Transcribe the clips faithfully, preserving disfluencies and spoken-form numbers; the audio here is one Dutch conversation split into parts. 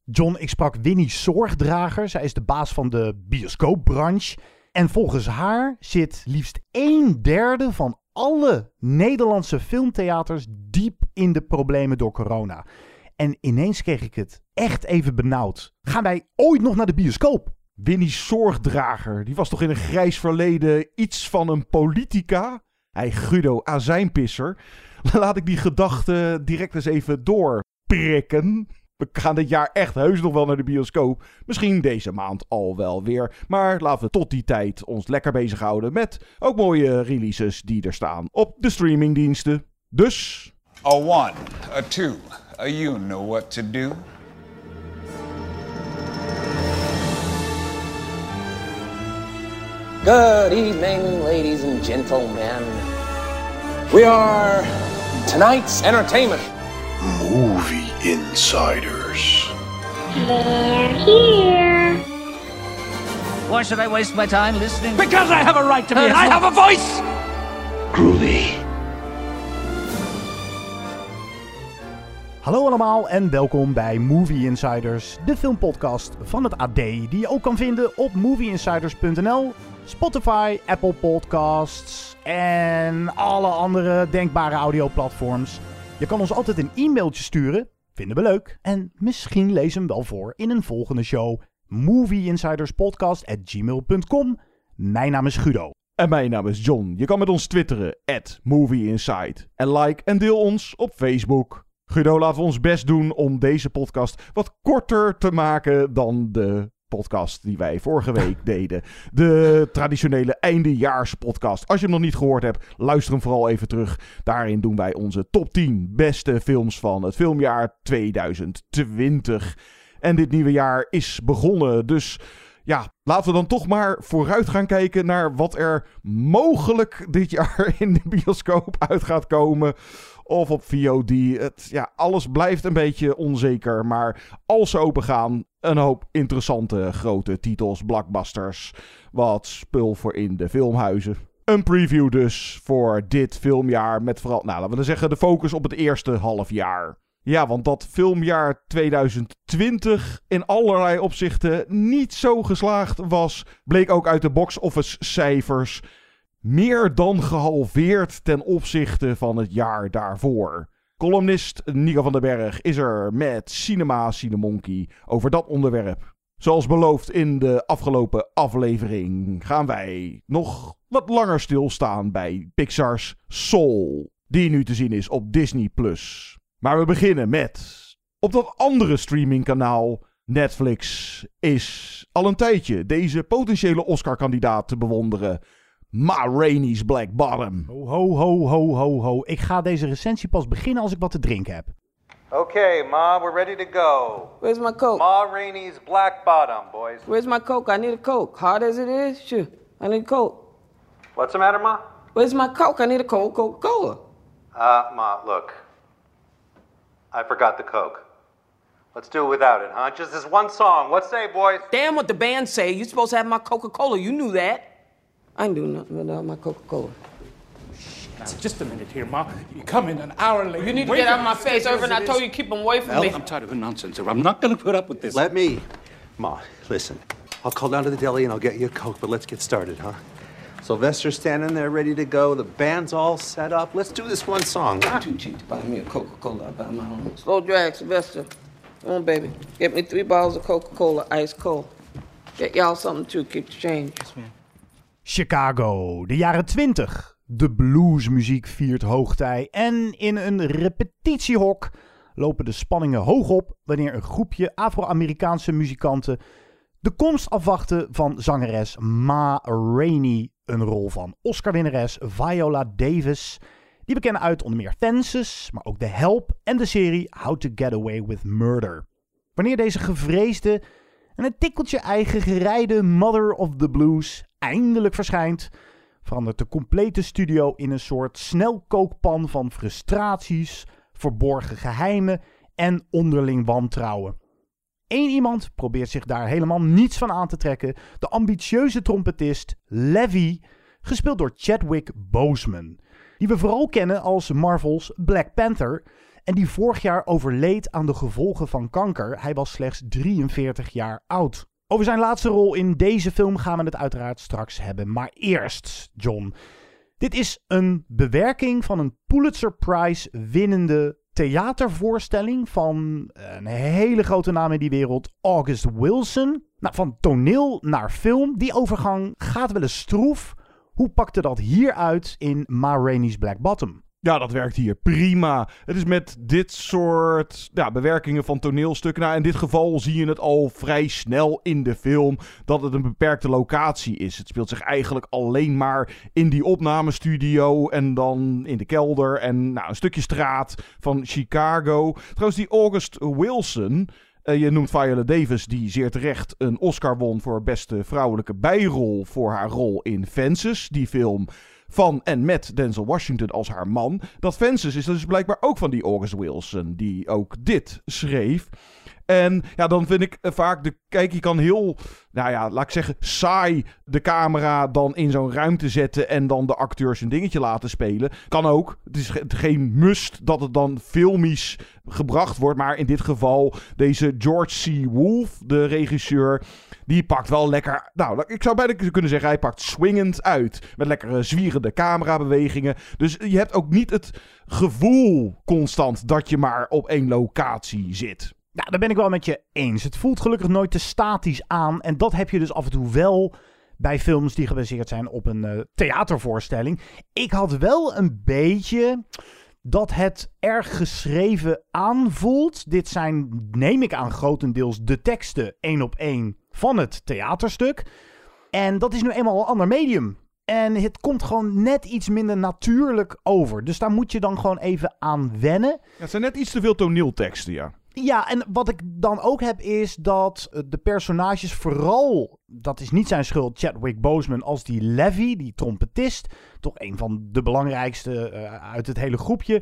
John, ik sprak Winnie Zorgdrager. Zij is de baas van de bioscoopbranche. En volgens haar zit liefst een derde van alle Nederlandse filmtheaters diep in de problemen door corona. En ineens kreeg ik het echt even benauwd. Gaan wij ooit nog naar de bioscoop? Winnie Zorgdrager, die was toch in een grijs verleden iets van een politica? Hij Guido azijnpisser. Laat ik die gedachte direct eens even doorprikken. We gaan dit jaar echt heus nog wel naar de bioscoop. Misschien deze maand al wel weer. Maar laten we tot die tijd ons lekker bezighouden met ook mooie releases die er staan op de streamingdiensten. Dus... A one, a two, a you know what to do. Good evening, ladies and gentlemen. We are tonight's entertainment. Movie Insiders. They're here. Why should I waste my time listening? Because I have a right to be and I have a voice! Groovy. Hallo allemaal en welkom bij Movie Insiders, de filmpodcast van het A D, die je ook kan vinden op movie insiders punt n l, Spotify, Apple Podcasts en alle andere denkbare audioplatforms. Je kan ons altijd een e-mailtje sturen, vinden we leuk, en misschien lezen we hem wel voor in een volgende show. movie insiders podcast at gmail punt com. Mijn naam is Guido. En mijn naam is John. Je kan met ons twitteren, at movieinside. En like en deel ons op Facebook. Guido, laten we ons best doen om deze podcast wat korter te maken dan de podcast die wij vorige week deden. De traditionele eindejaarspodcast. Als je hem nog niet gehoord hebt, luister hem vooral even terug. Daarin doen wij onze top tien beste films van het filmjaar tweeduizend twintig. En dit nieuwe jaar is begonnen, dus... Ja, laten we dan toch maar vooruit gaan kijken naar wat er mogelijk dit jaar in de bioscoop uit gaat komen. Of op V O D. Het, ja, alles blijft een beetje onzeker. Maar als ze open gaan, een hoop interessante grote titels, blockbusters. Wat spul voor in de filmhuizen. Een preview dus voor dit filmjaar met vooral, nou laten we dan zeggen, de focus op het eerste half jaar. Ja, want dat filmjaar tweeduizend twintig in allerlei opzichten niet zo geslaagd was, bleek ook uit de box-office cijfers meer dan gehalveerd ten opzichte van het jaar daarvoor. Columnist Nico van den Berg is er met Cinema Cinemonkey over dat onderwerp. Zoals beloofd in de afgelopen aflevering gaan wij nog wat langer stilstaan bij Pixar's Soul, die nu te zien is op Disney plus. Maar we beginnen met, op dat andere streamingkanaal, Netflix is al een tijdje deze potentiële Oscar-kandidaat te bewonderen. Ma Rainey's Black Bottom. Ho, ho, ho, ho, ho, ho. Ik ga deze recensie pas beginnen als ik wat te drinken heb. Okay, Ma, we're ready to go. Where's my Coke? Ma Rainey's Black Bottom, boys. Where's my Coke? I need a Coke. Hard as it is, sure. I need a Coke. What's the matter, Ma? Where's my Coke? I need a Coke, Coca-Cola. Uh, Ma, look. I forgot the Coke. Let's do it without it, huh? Just this one song. What say, boys? Damn what the band say. You're supposed to have my Coca-Cola. You knew that. I ain't doing nothing without my Coca-Cola. Now, just a minute here, Ma. You come in an hour late. You need to get out of my face, Irvin. I told you keep him away from Well, me. I'm tired of the nonsense, sir. I'm not going to put up with this. Let me. Ma, listen. I'll call down to the deli and I'll get you a Coke, but let's get started, huh? Sylvester's standing there ready to go. The band's all set up. Let's do this one song. I'm too cheap to buy me a Coca-Cola. I buy my own. Slow drag, Sylvester. Come on, baby. Get me three bottles of Coca-Cola, ice cold. Get y'all something too. Keep the change. Yes, man. Chicago, de jaren twintig. De bluesmuziek viert hoogtij en in een repetitiehok lopen de spanningen hoog op wanneer een groepje Afro-Amerikaanse muzikanten de komst afwachten van zangeres Ma Rainey, een rol van Oscar-winnares Viola Davis, die we kennen uit onder meer Fences, maar ook The Help en de serie How to Get Away with Murder. Wanneer deze gevreesde en een tikkeltje eigen gerijde Mother of the Blues eindelijk verschijnt, verandert de complete studio in een soort snelkookpan van frustraties, verborgen geheimen en onderling wantrouwen. Eén iemand probeert zich daar helemaal niets van aan te trekken, de ambitieuze trompetist Levy, gespeeld door Chadwick Boseman, die we vooral kennen als Marvel's Black Panther En die vorig jaar overleed aan de gevolgen van kanker. Hij was slechts drieënveertig jaar oud. Over zijn laatste rol in deze film gaan we het uiteraard straks hebben. Maar eerst, John. Dit is een bewerking van een Pulitzer Prize winnende theatervoorstelling van een hele grote naam in die wereld, August Wilson. Nou, van toneel naar film. Die overgang gaat wel eens stroef. Hoe pakte dat hier uit in Ma Rainey's Black Bottom? Ja, dat werkt hier prima. Het is met dit soort ja, bewerkingen van toneelstukken. Nou, in dit geval zie je het al vrij snel in de film dat het een beperkte locatie is. Het speelt zich eigenlijk alleen maar in die opnamestudio en dan in de kelder en nou, een stukje straat van Chicago. Trouwens, die August Wilson, uh, je noemt Viola Davis, die zeer terecht een Oscar won voor beste vrouwelijke bijrol voor haar rol in Fences. Die film van en met Denzel Washington als haar man. Dat Fences is dus blijkbaar ook van die August Wilson, die ook dit schreef. En ja, dan vind ik vaak de... Kijk, je kan heel, nou ja, laat ik zeggen, saai de camera dan in zo'n ruimte zetten en dan de acteurs een dingetje laten spelen. Kan ook. Het is ge- geen must dat het dan filmisch gebracht wordt. Maar in dit geval, deze George C. Wolfe, de regisseur, die pakt wel lekker... Nou, ik zou bijna kunnen zeggen, hij pakt swingend uit. Met lekkere zwierende camerabewegingen. Dus je hebt ook niet het gevoel constant dat je maar op één locatie zit. Nou, daar ben ik wel met je eens. Het voelt gelukkig nooit te statisch aan. En dat heb je dus af en toe wel bij films die gebaseerd zijn op een uh, theatervoorstelling. Ik had wel een beetje dat het erg geschreven aanvoelt. Dit zijn, neem ik aan, grotendeels de teksten één op één van het theaterstuk. En dat is nu eenmaal een ander medium. En het komt gewoon net iets minder natuurlijk over. Dus daar moet je dan gewoon even aan wennen. Ja, het zijn net iets te veel toneelteksten, ja. Ja, en wat ik dan ook heb is dat de personages vooral, dat is niet zijn schuld, Chadwick Boseman als die Levy, die trompetist, toch een van de belangrijkste uh, uit het hele groepje,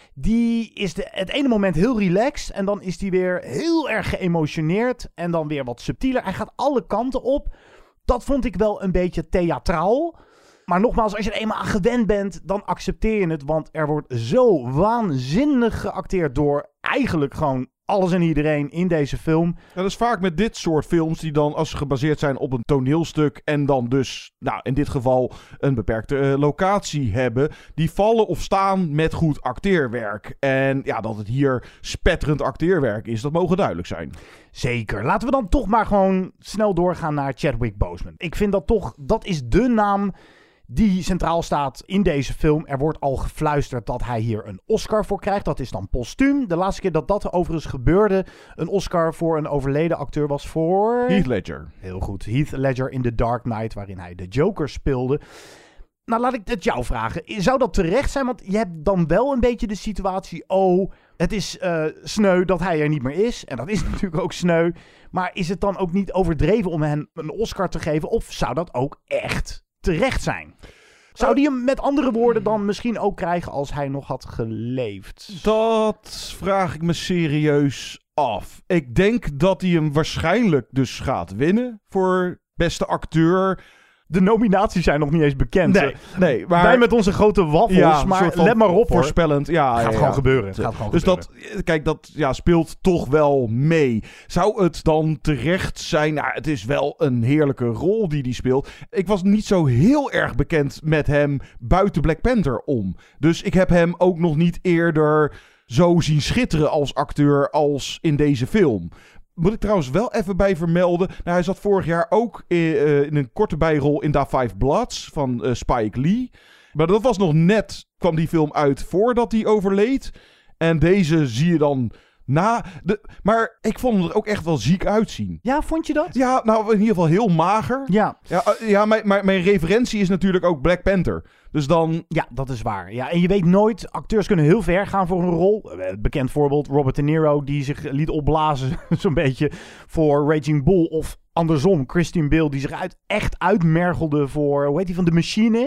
die is de, het ene moment heel relaxed en dan is die weer heel erg geëmotioneerd en dan weer wat subtieler. Hij gaat alle kanten op. Dat vond ik wel een beetje theatraal. Maar nogmaals, als je er eenmaal aan gewend bent, dan accepteer je het. Want er wordt zo waanzinnig geacteerd door eigenlijk gewoon alles en iedereen in deze film. Ja, dat is vaak met dit soort films die dan, als ze gebaseerd zijn op een toneelstuk en dan dus, nou in dit geval een beperkte uh, locatie hebben, die vallen of staan met goed acteerwerk. En ja, dat het hier spetterend acteerwerk is, dat mogen duidelijk zijn. Zeker. Laten we dan toch maar gewoon snel doorgaan naar Chadwick Boseman. Ik vind dat toch, dat is de naam die centraal staat in deze film. Er wordt al gefluisterd dat hij hier een Oscar voor krijgt. Dat is dan postuum. De laatste keer dat dat overigens gebeurde, een Oscar voor een overleden acteur, was voor Heath Ledger. Heel goed. Heath Ledger in The Dark Knight, waarin hij de Joker speelde. Nou, laat ik het jou vragen. Zou dat terecht zijn? Want je hebt dan wel een beetje de situatie, oh, het is uh, sneu dat hij er niet meer is. En dat is natuurlijk ook sneu. Maar is het dan ook niet overdreven om hem een Oscar te geven? Of zou dat ook echt terecht zijn? Zou die hem met andere woorden dan misschien ook krijgen als hij nog had geleefd? Dat vraag ik me serieus af. Ik denk dat hij hem waarschijnlijk dus gaat winnen voor beste acteur. De nominaties zijn nog niet eens bekend. Nee, nee, maar wij met onze grote waffels, ja, maar let maar op, voorspellend. Ja, het gaat ja, gewoon ja. gebeuren. Het gaat gewoon dus gebeuren. dat, kijk, dat ja, speelt toch wel mee. Zou het dan terecht zijn? Nou, het is wel een heerlijke rol die hij speelt. Ik was niet zo heel erg bekend met hem buiten Black Panther om. Dus ik heb hem ook nog niet eerder zo zien schitteren als acteur als in deze film. Moet ik trouwens wel even bij vermelden. Nou, hij zat vorig jaar ook in, uh, in een korte bijrol in Da Five Bloods van uh, Spike Lee. Maar dat was nog net, kwam die film uit voordat hij overleed. En deze zie je dan na. De, maar ik vond hem er ook echt wel ziek uitzien. Ja, vond je dat? Ja, nou in ieder geval heel mager. Ja. Ja, uh, ja mijn, mijn, mijn referentie is natuurlijk ook Black Panther. Dus dan... Ja, dat is waar. Ja, en je weet nooit, acteurs kunnen heel ver gaan voor een rol. Bekend voorbeeld, Robert De Niro, die zich liet opblazen zo'n beetje voor Raging Bull. Of andersom, Christian Bale, die zich uit, echt uitmergelde voor, hoe heet die, van The Machinist.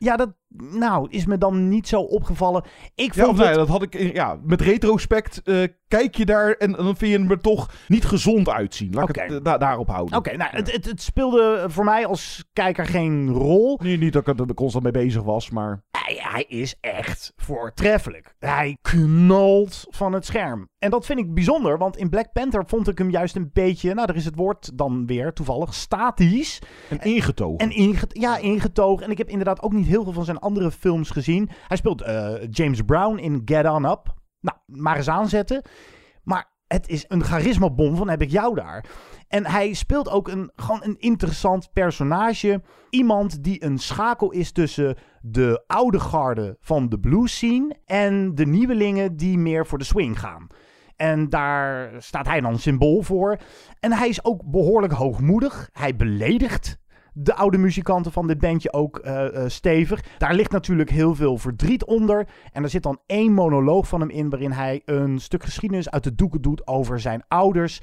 Ja, dat nou, is me dan niet zo opgevallen. Ik Ja, vond of het... nee, dat had ik... in- Ja, met retrospect uh, kijk je daar en, en dan vind je hem er toch niet gezond uitzien. Laat ik Oké. het uh, da- daarop houden. Oké, nou, het, het, het speelde voor mij als kijker geen rol. Nee, niet dat ik er constant mee bezig was, maar... Hij, hij is echt voortreffelijk. Hij knalt van het scherm. En dat vind ik bijzonder, want in Black Panther vond ik hem juist een beetje... Nou, daar is het woord dan weer toevallig statisch. En ingetogen. En inge- ja, ingetogen. En ik heb inderdaad ook niet heel veel van zijn andere films gezien. Hij speelt uh, James Brown in Get On Up. Nou, maar eens aanzetten. Maar het is een charismabom van heb ik jou daar. En hij speelt ook een, gewoon een interessant personage. Iemand die een schakel is tussen de oude garde van de blues scene en de nieuwelingen die meer voor de swing gaan. En daar staat hij dan symbool voor. En hij is ook behoorlijk hoogmoedig. Hij beledigt de oude muzikanten van dit bandje ook uh, uh, stevig. Daar ligt natuurlijk heel veel verdriet onder. En er zit dan één monoloog van hem in waarin hij een stuk geschiedenis uit de doeken doet over zijn ouders.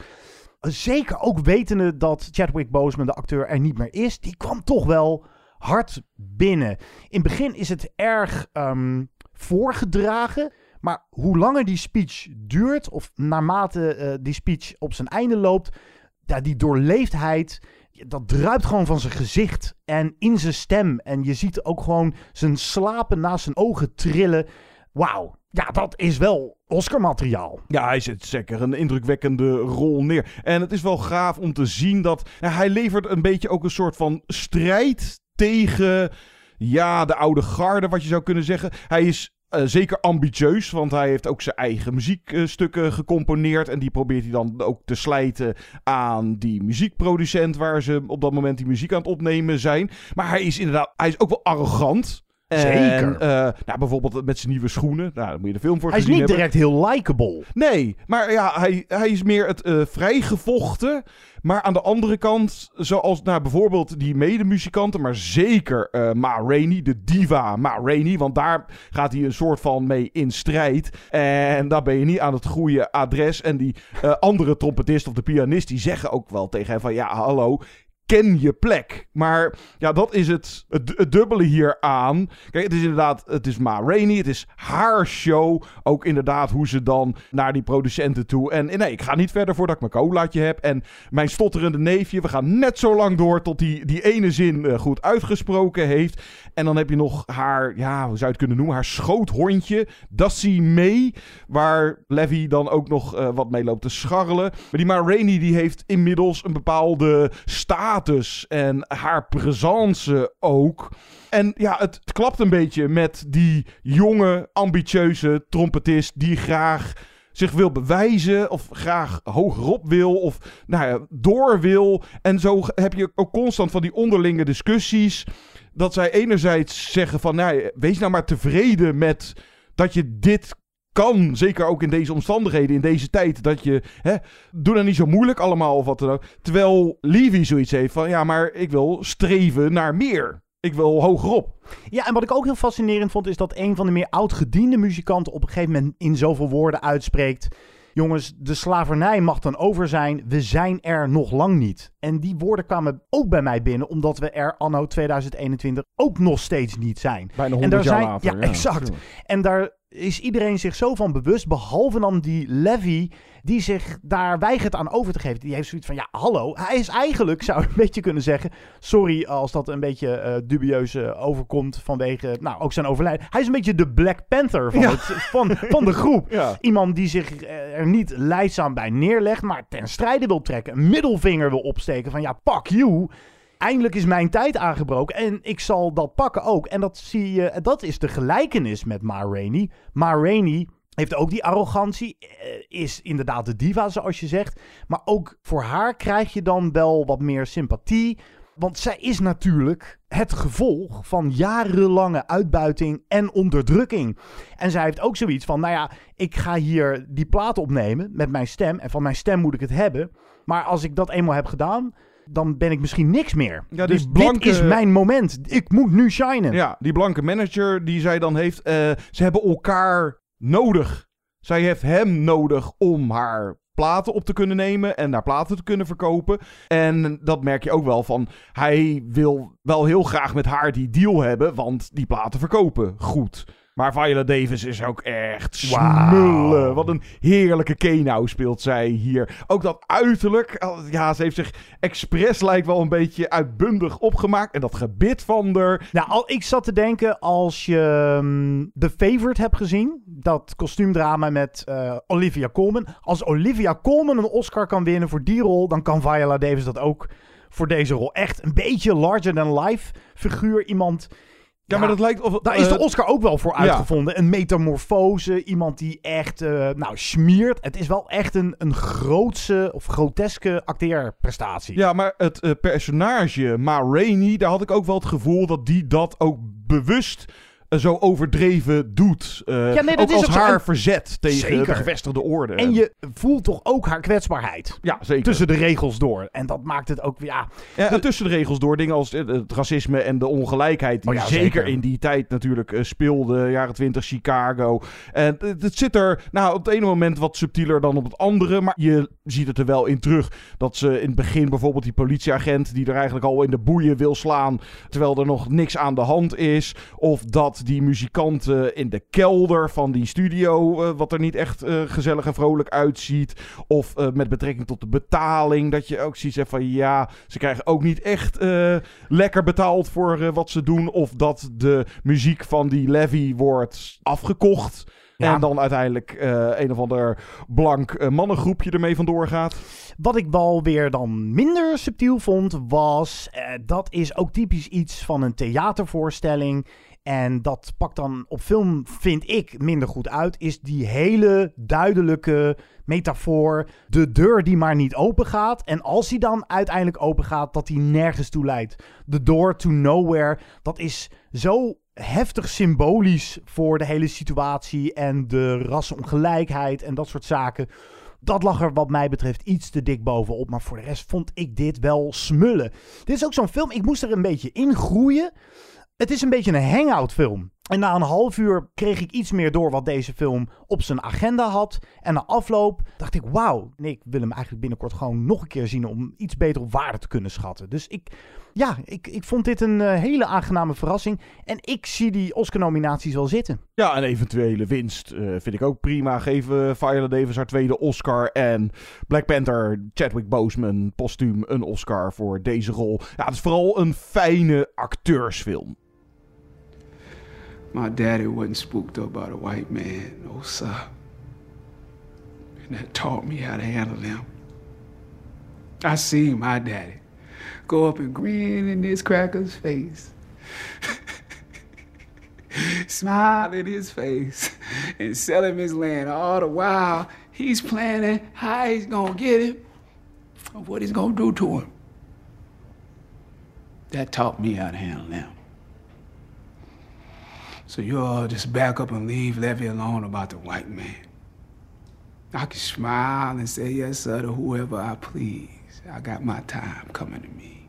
Zeker ook wetende dat Chadwick Boseman, de acteur, er niet meer is. Die kwam toch wel hard binnen. In het begin is het erg um, voorgedragen. Maar hoe langer die speech duurt, of naarmate uh, die speech op zijn einde loopt, ja, die doorleefdheid, dat druipt gewoon van zijn gezicht en in zijn stem. En je ziet ook gewoon zijn slapen naast zijn ogen trillen. Wauw, ja, dat is wel Oscar-materiaal. Ja, hij zet zeker een indrukwekkende rol neer. En het is wel gaaf om te zien dat... Nou, hij levert een beetje ook een soort van strijd tegen... Ja, de oude garde, wat je zou kunnen zeggen. Hij is... Uh, zeker ambitieus, want hij heeft ook zijn eigen muziekstukken uh, gecomponeerd. En die probeert hij dan ook te slijten aan die muziekproducent waar ze op dat moment die muziek aan het opnemen zijn. Maar hij is inderdaad, hij is ook wel arrogant. Zeker. En, uh, nou, bijvoorbeeld met zijn nieuwe schoenen. Nou, daar moet je de film voor Hij is gezien niet hebben. direct heel likable. Nee, maar ja, hij, hij is meer het uh, vrijgevochten. Maar aan de andere kant, zoals nou, bijvoorbeeld die medemuzikanten, maar zeker uh, Ma Rainey, de diva Ma Rainey. Want daar gaat hij een soort van mee in strijd. En daar ben je niet aan het goede adres. En die uh, andere trompetist of de pianist, die zeggen ook wel tegen hem van ja, hallo, ken je plek. Maar ja, dat is het, het, het dubbele hier aan. Kijk, het is inderdaad, het is Ma Rainey, het is haar show. Ook inderdaad hoe ze dan naar die producenten toe. En nee, ik ga niet verder voordat ik mijn colaatje heb. En mijn stotterende neefje, we gaan net zo lang door tot die, die ene zin uh, goed uitgesproken heeft. En dan heb je nog haar, ja, hoe zou je het kunnen noemen, haar schoothondje, Dassie May, waar Levy dan ook nog uh, wat mee loopt te scharrelen. Maar die Ma Rainey, die heeft inmiddels een bepaalde status en haar presence ook. En ja, het, het klapt een beetje met die jonge, ambitieuze trompetist die graag zich wil bewijzen of graag hogerop wil of nou ja, door wil. En zo heb je ook constant van die onderlinge discussies dat zij enerzijds zeggen van nou, wees nou maar tevreden met dat je dit kan, zeker ook in deze omstandigheden, in deze tijd, dat je, hè, doe dan niet zo moeilijk allemaal of wat dan ook. Terwijl Levy zoiets heeft van, ja, maar ik wil streven naar meer. Ik wil hogerop. Ja, en wat ik ook heel fascinerend vond, is dat een van de meer oudgediende muzikanten op een gegeven moment in zoveel woorden uitspreekt: jongens, de slavernij mag dan over zijn, we zijn er nog lang niet. En die woorden kwamen ook bij mij binnen, omdat we er anno tweeduizend eenentwintig ook nog steeds niet zijn. Bijna honderd en daar jaar zijn, later. Ja, ja exact. Ja. En daar is iedereen zich zo van bewust, behalve dan die Levy, die zich daar weigert aan over te geven. Die heeft zoiets van, ja, hallo, hij is eigenlijk, zou ik een beetje kunnen zeggen, sorry als dat een beetje uh, dubieus uh, overkomt vanwege, nou, ook zijn overlijden. Hij is een beetje de Black Panther van, ja. het, van, van de groep. Ja. Iemand die zich er niet leidzaam bij neerlegt, maar ten strijde wil trekken, een middelvinger wil opsteken van, ja, fuck you. Eindelijk is mijn tijd aangebroken en ik zal dat pakken ook. En dat zie je, dat is de gelijkenis met Ma Rainey. Ma Rainey heeft ook die arrogantie, is inderdaad de diva zoals je zegt. Maar ook voor haar krijg je dan wel wat meer sympathie. Want zij is natuurlijk het gevolg van jarenlange uitbuiting en onderdrukking. En zij heeft ook zoiets van, nou ja, ik ga hier die plaat opnemen met mijn stem. En van mijn stem moet ik het hebben. Maar als ik dat eenmaal heb gedaan, dan ben ik misschien niks meer. Ja, die dus blanke... dit is mijn moment. Ik moet nu shinen. Ja, die blanke manager die zij dan heeft, uh, ze hebben elkaar nodig. Zij heeft hem nodig om haar platen op te kunnen nemen en naar platen te kunnen verkopen. En dat merk je ook wel van, hij wil wel heel graag met haar die deal hebben, want die platen verkopen goed. Maar Viola Davis is ook echt smullen. Wow. Wat een heerlijke Kenau speelt zij hier. Ook dat uiterlijk. Ja, ze heeft zich expres lijkt wel een beetje uitbundig opgemaakt. En dat gebit van haar. Nou, al, ik zat te denken als je um, The Favourite hebt gezien. Dat kostuumdrama met uh, Olivia Colman. Als Olivia Colman een Oscar kan winnen voor die rol, dan kan Viola Davis dat ook voor deze rol. Echt een beetje larger than life figuur. Iemand... Ja, ja, maar dat lijkt... Of, daar is de uh, Oscar ook wel voor uitgevonden. Ja. Een metamorfose. Iemand die echt, uh, nou, smiert. Het is wel echt een, een grootse of groteske acteerprestatie. Ja, maar het uh, personage Ma Rainey, daar had ik ook wel het gevoel dat die dat ook bewust... zo overdreven doet. Uh, ja, nee, dat ook is als ook haar zo... verzet tegen zeker. De gevestigde orde. En je voelt toch ook haar kwetsbaarheid. Ja, zeker. Tussen de regels door. En dat maakt het ook... Ja, ja de... tussen de regels door. Dingen als het racisme en de ongelijkheid. Die oh ja, zeker, zeker in die tijd natuurlijk uh, speelde. Jaren twintig, Chicago. En het, het zit er nou, op het ene moment wat subtieler dan op het andere. Maar je ziet het er wel in terug. Dat ze in het begin bijvoorbeeld die politieagent... die er eigenlijk al in de boeien wil slaan... terwijl er nog niks aan de hand is. Of dat die muzikanten in de kelder van die studio, uh, wat er niet echt uh, gezellig en vrolijk uitziet. Of uh, met betrekking tot de betaling, dat je ook ziet van ja, ze krijgen ook niet echt uh, lekker betaald voor uh, wat ze doen. Of dat de muziek van die Levy wordt afgekocht. Ja. En dan uiteindelijk uh, een of ander blank uh, mannengroepje ermee vandoor gaat. Wat ik wel weer dan minder subtiel vond, was... Uh, dat is ook typisch iets van een theatervoorstelling... En dat pakt dan op film, vind ik, minder goed uit. Is die hele duidelijke metafoor. De deur die maar niet open gaat. En als die dan uiteindelijk open gaat, dat die nergens toe leidt. The door to nowhere. Dat is zo heftig symbolisch voor de hele situatie. En de rassenongelijkheid en dat soort zaken. Dat lag er wat mij betreft iets te dik bovenop. Maar voor de rest vond ik dit wel smullen. Dit is ook zo'n film, ik moest er een beetje in groeien. Het is een beetje een hangout film. En na een half uur kreeg ik iets meer door wat deze film op zijn agenda had. En na afloop dacht ik, wauw, nee, ik wil hem eigenlijk binnenkort gewoon nog een keer zien om iets beter op waarde te kunnen schatten. Dus ik, ja, ik, ik vond dit een uh, hele aangename verrassing. En ik zie die Oscar-nominaties wel zitten. Ja, een eventuele winst uh, vind ik ook prima. Geef uh, Viola Davis haar tweede Oscar. En Black Panther, Chadwick Boseman, postuum een Oscar voor deze rol. Ja, het is vooral een fijne acteursfilm. My daddy wasn't spooked up by the white man, no sir. And that taught me how to handle them. I seen my daddy go up and grin in this cracker's face. Smile in his face and sell him his land. All the while, he's planning how he's gonna get him or what he's gonna do to him. That taught me how to handle them. So you all just back up and leave Levy alone about the white man. I can smile and say yes, sir, to whoever I please. I got my time coming to me.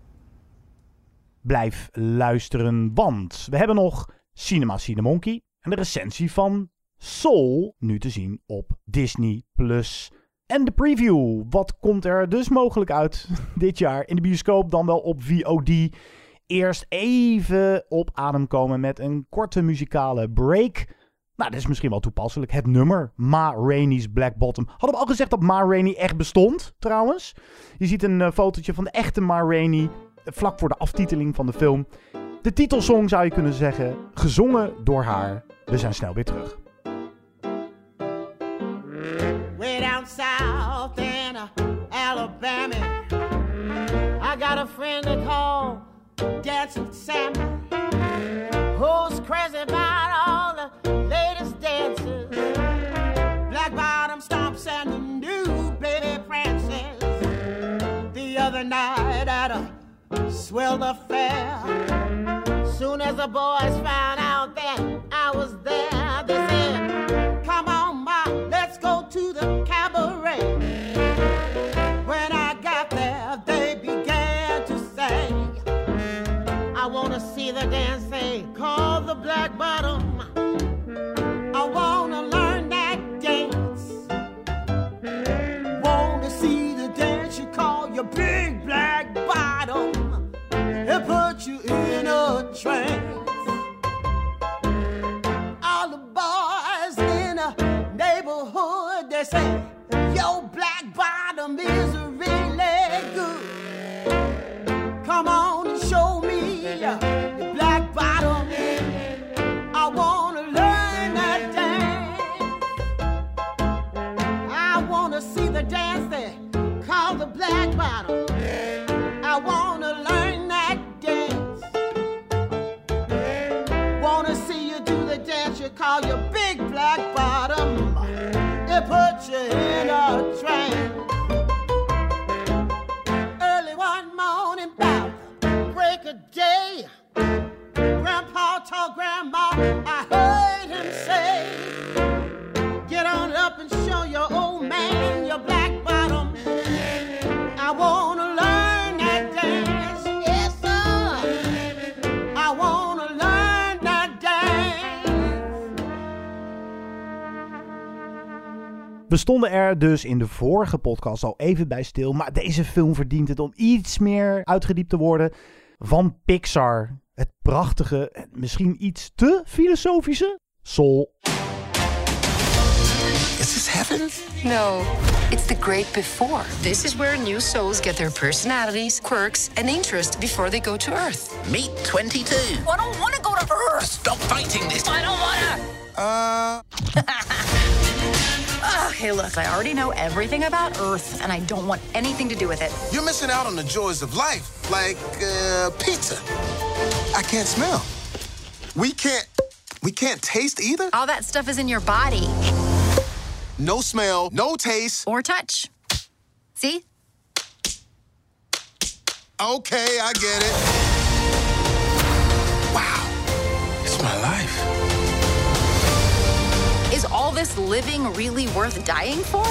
Blijf luisteren, want we hebben nog Cinema Cinemonkey en de recensie van Soul nu te zien op Disney plus. En de preview, wat komt er dus mogelijk uit dit jaar in de bioscoop, dan wel op V O D. Eerst even op adem komen met een korte muzikale break. Nou, dat is misschien wel toepasselijk. Het nummer Ma Rainey's Black Bottom. Hadden we al gezegd dat Ma Rainey echt bestond, trouwens? Je ziet een uh, fotootje van de echte Ma Rainey vlak voor de aftiteling van de film. De titelsong zou je kunnen zeggen, gezongen door haar. We zijn snel weer terug. Way down south in Alabama, I got a friend to call Dancing Sam, who's crazy about all the latest dances, black bottom stomps and the new baby prances. The other night at a swell affair, soon as the boys found out that I was there, they said, come on ma, let's go to the cabaret. When I got there, they began to say, I wanna see the dance they call the black bottom. I wanna learn that dance. your big black bottom. It put you in a trance. All the boys in the neighborhood, they say, your black bottom is really good. Come on and show me your black bottom. I wanna learn that dance. I wanna see the dance they call the black bottom. I wanna learn that dance. Wanna see you do the dance you call your big black bottom. It puts you in a trance. Early one morning about break of day, Grandpa told Grandma, I heard him say, get on up and show your old man your black bottom. I wanna learn that dance, yes sir. I wanna learn that dance. We stonden er dus in de vorige podcast al even bij stil, maar deze film verdient het om iets meer uitgediept te worden. Van Pixar, het prachtige en misschien iets te filosofische Soul. Is this heaven? No, it's the great before. This is where new souls get their personalities, quirks, and interests before they go to Earth. Meet twenty-two. I don't want to go to Earth. Stop fighting this. I don't want to. Uh. Okay, look, I already know everything about Earth, and I don't want anything to do with it. You're missing out on the joys of life, like uh, pizza. I can't smell. We can't. We can't taste either. All that stuff is in your body. No smell, no taste. Or touch. See? Okay, I get it. Wow, it's my life. Is all this living really worth dying for?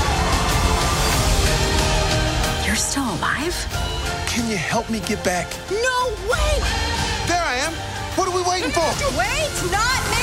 You're still alive? Can you help me get back? No way! There I am. What are we waiting for? Wait, not me!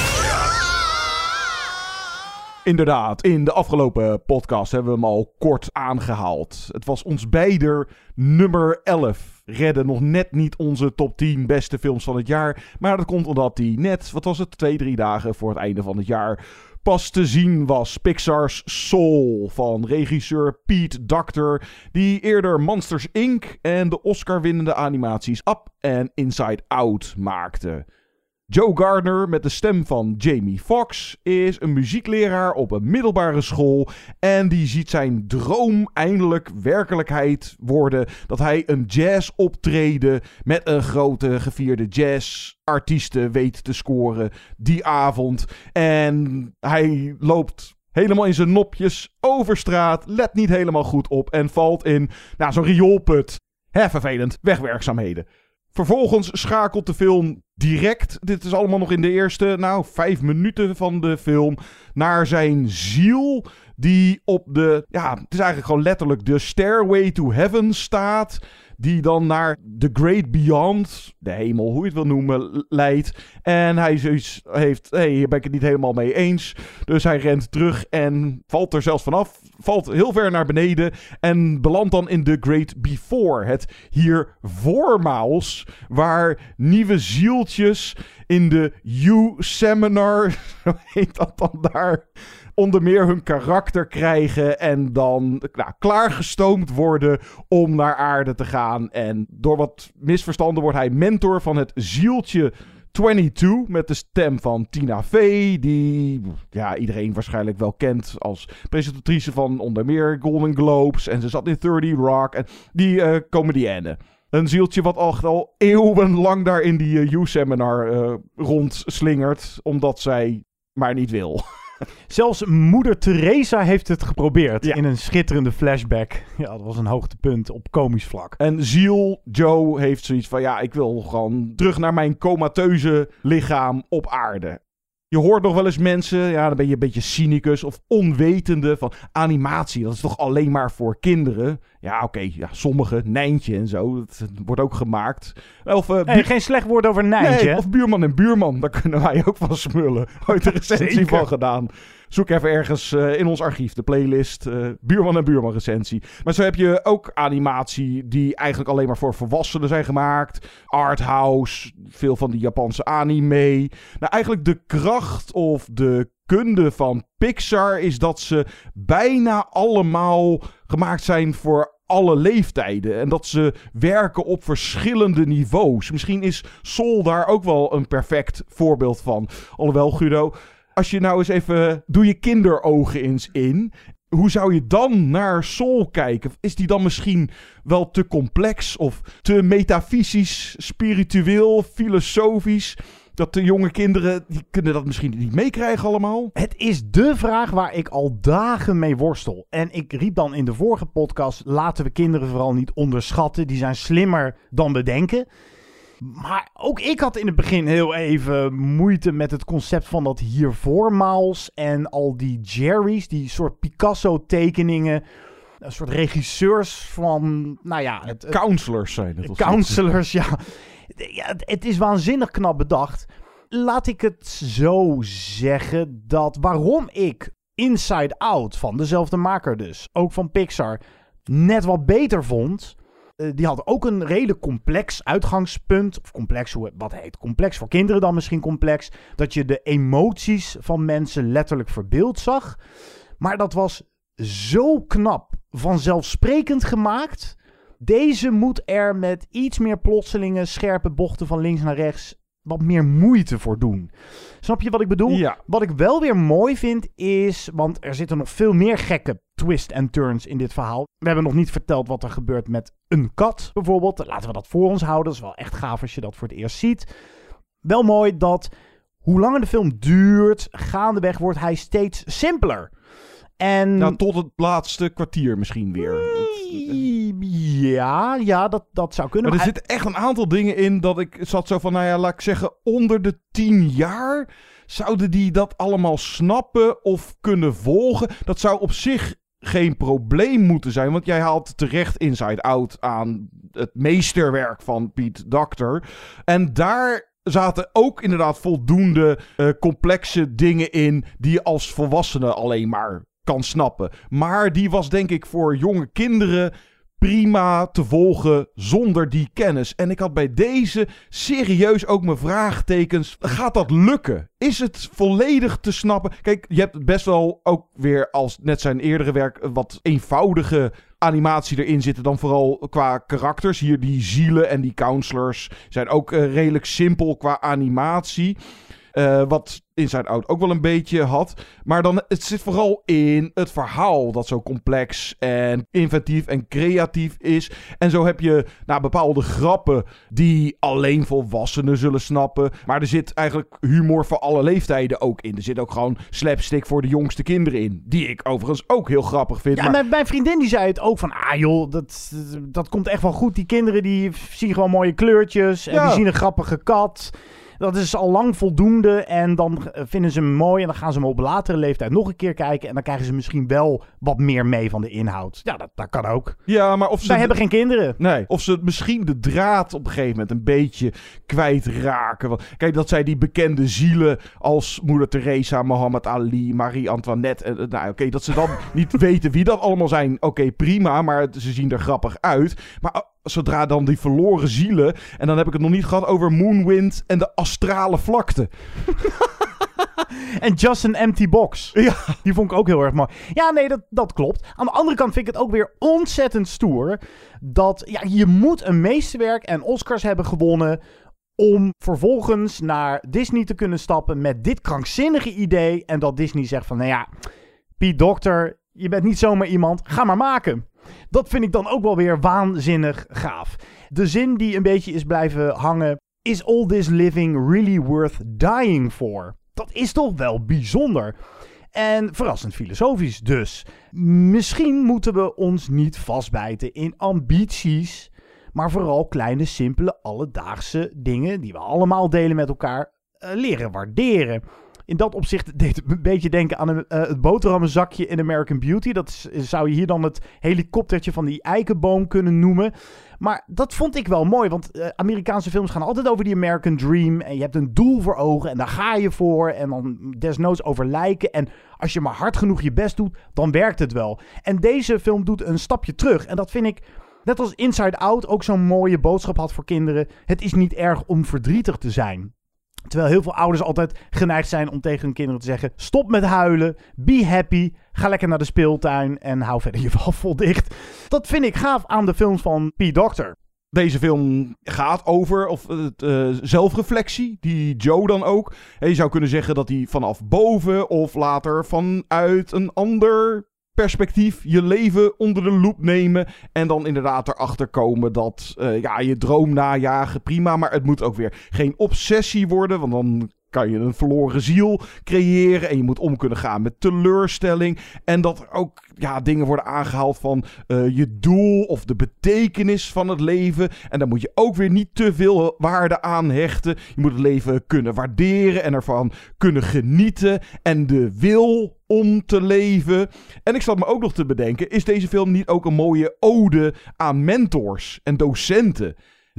Inderdaad, in de afgelopen podcast hebben we hem al kort aangehaald. Het was ons beider nummer elf. Redden nog net niet onze top tien beste films van het jaar. Maar dat komt omdat die net, wat was het, twee, drie dagen voor het einde van het jaar pas te zien was. Pixar's Soul van regisseur Pete Docter, die eerder Monsters incorporated en de Oscar-winnende animaties Up en Inside Out maakte. Joe Gardner, met de stem van Jamie Foxx, is een muziekleraar op een middelbare school en die ziet zijn droom eindelijk werkelijkheid worden, dat hij een jazzoptreden met een grote gevierde jazzartiesten weet te scoren die avond. En hij loopt helemaal in zijn nopjes over straat, let niet helemaal goed op en valt in nou, zo'n rioolput. Hè, vervelend, wegwerkzaamheden. Vervolgens schakelt de film direct, dit is allemaal nog in de eerste, nou, vijf minuten van de film, naar zijn ziel die op de, ja, het is eigenlijk gewoon letterlijk de Stairway to Heaven staat, die dan naar The Great Beyond, de hemel, hoe je het wil noemen, leidt. En hij zoiets heeft, hé, hey, hier ben ik het niet helemaal mee eens. Dus hij rent terug en valt er zelfs vanaf, valt heel ver naar beneden en belandt dan in The Great Before. Het hier voormaals, waar nieuwe zieltjes in de U-seminar, zo heet dat dan daar, onder meer hun karakter krijgen en dan nou, klaargestoomd worden om naar aarde te gaan. En door wat misverstanden wordt hij mentor van het zieltje tweeëntwintig met de stem van Tina Fey, die ja, iedereen waarschijnlijk wel kent als presentatrice van onder meer Golden Globes. En ze zat in thirty Rock en die uh, comedienne. Een zieltje wat al, al eeuwenlang daar in die uh, U-seminar uh, rondslingert, omdat zij maar niet wil. Zelfs moeder Teresa heeft het geprobeerd ja. in een schitterende flashback. Ja, dat was een hoogtepunt op komisch vlak. En ziel Joe heeft zoiets van, ja, ik wil gewoon terug naar mijn comateuze lichaam op aarde. Je hoort nog wel eens mensen, ja, dan ben je een beetje cynicus of onwetende van animatie. Dat is toch alleen maar voor kinderen? Ja, oké, okay, ja, sommige, Nijntje en zo, dat wordt ook gemaakt. Of, uh, hey, geen slecht woord over Nijntje. Nee, of Buurman en Buurman, daar kunnen wij ook van smullen. Ooit een recensie van gedaan. Zoek even ergens uh, in ons archief, de playlist, uh, Buurman en Buurman recensie. Maar zo heb je ook animatie die eigenlijk alleen maar voor volwassenen zijn gemaakt. Arthouse, veel van die Japanse anime. Nou, eigenlijk de kracht of de kunde van Pixar is dat ze bijna allemaal gemaakt zijn voor alle leeftijden. En dat ze werken op verschillende niveaus. Misschien is Soul daar ook wel een perfect voorbeeld van. Alhoewel, Guido, als je nou eens even... Doe je kinderogen eens in. Hoe zou je dan naar Soul kijken? Is die dan misschien wel te complex of te metafysisch, spiritueel, filosofisch? Dat de jonge kinderen, die kunnen dat misschien niet meekrijgen allemaal? Het is de vraag waar ik al dagen mee worstel. En ik riep dan in de vorige podcast, laten we kinderen vooral niet onderschatten. Die zijn slimmer dan we denken. Maar ook ik had in het begin heel even moeite met het concept van dat hiervoormaals en al die Jerry's, die soort Picasso-tekeningen. Een soort regisseurs van, nou ja... Het, het, counselors zijn het. Counselors, ja. Ja, het, het is waanzinnig knap bedacht. Laat ik het zo zeggen dat waarom ik Inside Out van dezelfde maker dus, ook van Pixar, net wat beter vond. Uh, die had ook een redelijk complex uitgangspunt. Of complex, hoe, wat heet complex? Voor kinderen dan misschien complex. Dat je de emoties van mensen letterlijk verbeeld zag. Maar dat was zo knap vanzelfsprekend gemaakt. Deze moet er met iets meer plotselinge, scherpe bochten van links naar rechts wat meer moeite voor doen. Snap je wat ik bedoel? Ja. Wat ik wel weer mooi vind is, want er zitten nog veel meer gekke twists en turns in dit verhaal. We hebben nog niet verteld wat er gebeurt met een kat bijvoorbeeld. Laten we dat voor ons houden. Dat is wel echt gaaf als je dat voor het eerst ziet. Wel mooi dat hoe langer de film duurt, gaandeweg wordt hij steeds simpeler. En... Nou, tot het laatste kwartier misschien weer. Ja, ja dat, dat zou kunnen. Maar er maar zitten echt een aantal dingen in dat ik zat zo van, nou ja, laat ik zeggen, onder de tien jaar zouden die dat allemaal snappen of kunnen volgen. Dat zou op zich geen probleem moeten zijn, want jij haalt terecht Inside Out aan, het meesterwerk van Pete Docter. En daar zaten ook inderdaad voldoende uh, complexe dingen in die je als volwassene alleen maar kan snappen. Maar die was denk ik voor jonge kinderen prima te volgen zonder die kennis. En ik had bij deze serieus ook mijn vraagtekens. Gaat dat lukken? Is het volledig te snappen? Kijk, je hebt best wel ook weer als net zijn eerdere werk wat eenvoudige animatie erin zitten dan vooral qua karakters. Hier die zielen en die counselors zijn ook uh, redelijk simpel qua animatie. Uh, wat Inside Out ook wel een beetje had. Maar dan, het zit vooral in het verhaal dat zo complex en inventief en creatief is. En zo heb je nou, bepaalde grappen die alleen volwassenen zullen snappen. Maar er zit eigenlijk humor voor alle leeftijden ook in. Er zit ook gewoon slapstick voor de jongste kinderen in. Die ik overigens ook heel grappig vind. Ja, maar... mijn, mijn vriendin die zei het ook van, ah joh, dat, dat komt echt wel goed. Die kinderen die zien gewoon mooie kleurtjes en ja. die zien een grappige kat. Dat is al lang voldoende en dan vinden ze hem mooi en dan gaan ze hem op latere leeftijd nog een keer kijken en dan krijgen ze misschien wel wat meer mee van de inhoud. Ja, dat, dat kan ook. Ja, maar of ze... Zij hebben geen kinderen. Nee, of ze misschien de draad op een gegeven moment een beetje kwijtraken. Want, kijk, dat zij die bekende zielen als Moeder Teresa, Muhammad Ali, Marie Antoinette, en, nou oké, okay, dat ze dan niet weten wie dat allemaal zijn. Oké, okay, prima, maar ze zien er grappig uit. Maar zodra dan die verloren zielen, en dan heb ik het nog niet gehad over Moonwind en de astrale vlakte. En Just an Empty Box. Ja. Die vond ik ook heel erg mooi. Ja, nee, dat, dat klopt. Aan de andere kant vind ik het ook weer ontzettend stoer dat ja, je moet een meesterwerk en Oscars hebben gewonnen om vervolgens naar Disney te kunnen stappen met dit krankzinnige idee en dat Disney zegt van, nou ja, Pete Docter, je bent niet zomaar iemand, ga maar maken. Dat vind ik dan ook wel weer waanzinnig gaaf. De zin die een beetje is blijven hangen, is all this living really worth dying for? Dat is toch wel bijzonder. En verrassend filosofisch dus. Misschien moeten we ons niet vastbijten in ambities, maar vooral kleine, simpele, alledaagse dingen die we allemaal delen met elkaar uh, leren waarderen. In dat opzicht deed het me een beetje denken aan een, uh, het boterhammenzakje in American Beauty. Dat is, zou je hier dan het helikoptertje van die eikenboom kunnen noemen. Maar dat vond ik wel mooi, want uh, Amerikaanse films gaan altijd over die American Dream. En je hebt een doel voor ogen en daar ga je voor. En dan desnoods over lijken. En als je maar hard genoeg je best doet, dan werkt het wel. En deze film doet een stapje terug. En dat vind ik, net als Inside Out, ook zo'n mooie boodschap had voor kinderen. Het is niet erg om verdrietig te zijn. Terwijl heel veel ouders altijd geneigd zijn om tegen hun kinderen te zeggen: stop met huilen, be happy, ga lekker naar de speeltuin en hou verder je wafel dicht. Dat vind ik gaaf aan de films van P. Docter. Deze film gaat over of, uh, zelfreflectie, die Joe dan ook. En je zou kunnen zeggen dat hij vanaf boven of later vanuit een ander perspectief je leven onder de loep nemen. En dan inderdaad erachter komen dat uh, ja, je droom najagen, prima. Maar het moet ook weer geen obsessie worden. Want dan kan je een verloren ziel creëren. En je moet om kunnen gaan met teleurstelling. En dat er ook ja, dingen worden aangehaald van uh, je doel of de betekenis van het leven. En daar moet je ook weer niet te veel waarde aan hechten. Je moet het leven kunnen waarderen en ervan kunnen genieten. En de wil om te leven. En ik zat me ook nog te bedenken, is deze film niet ook een mooie ode aan mentors en docenten?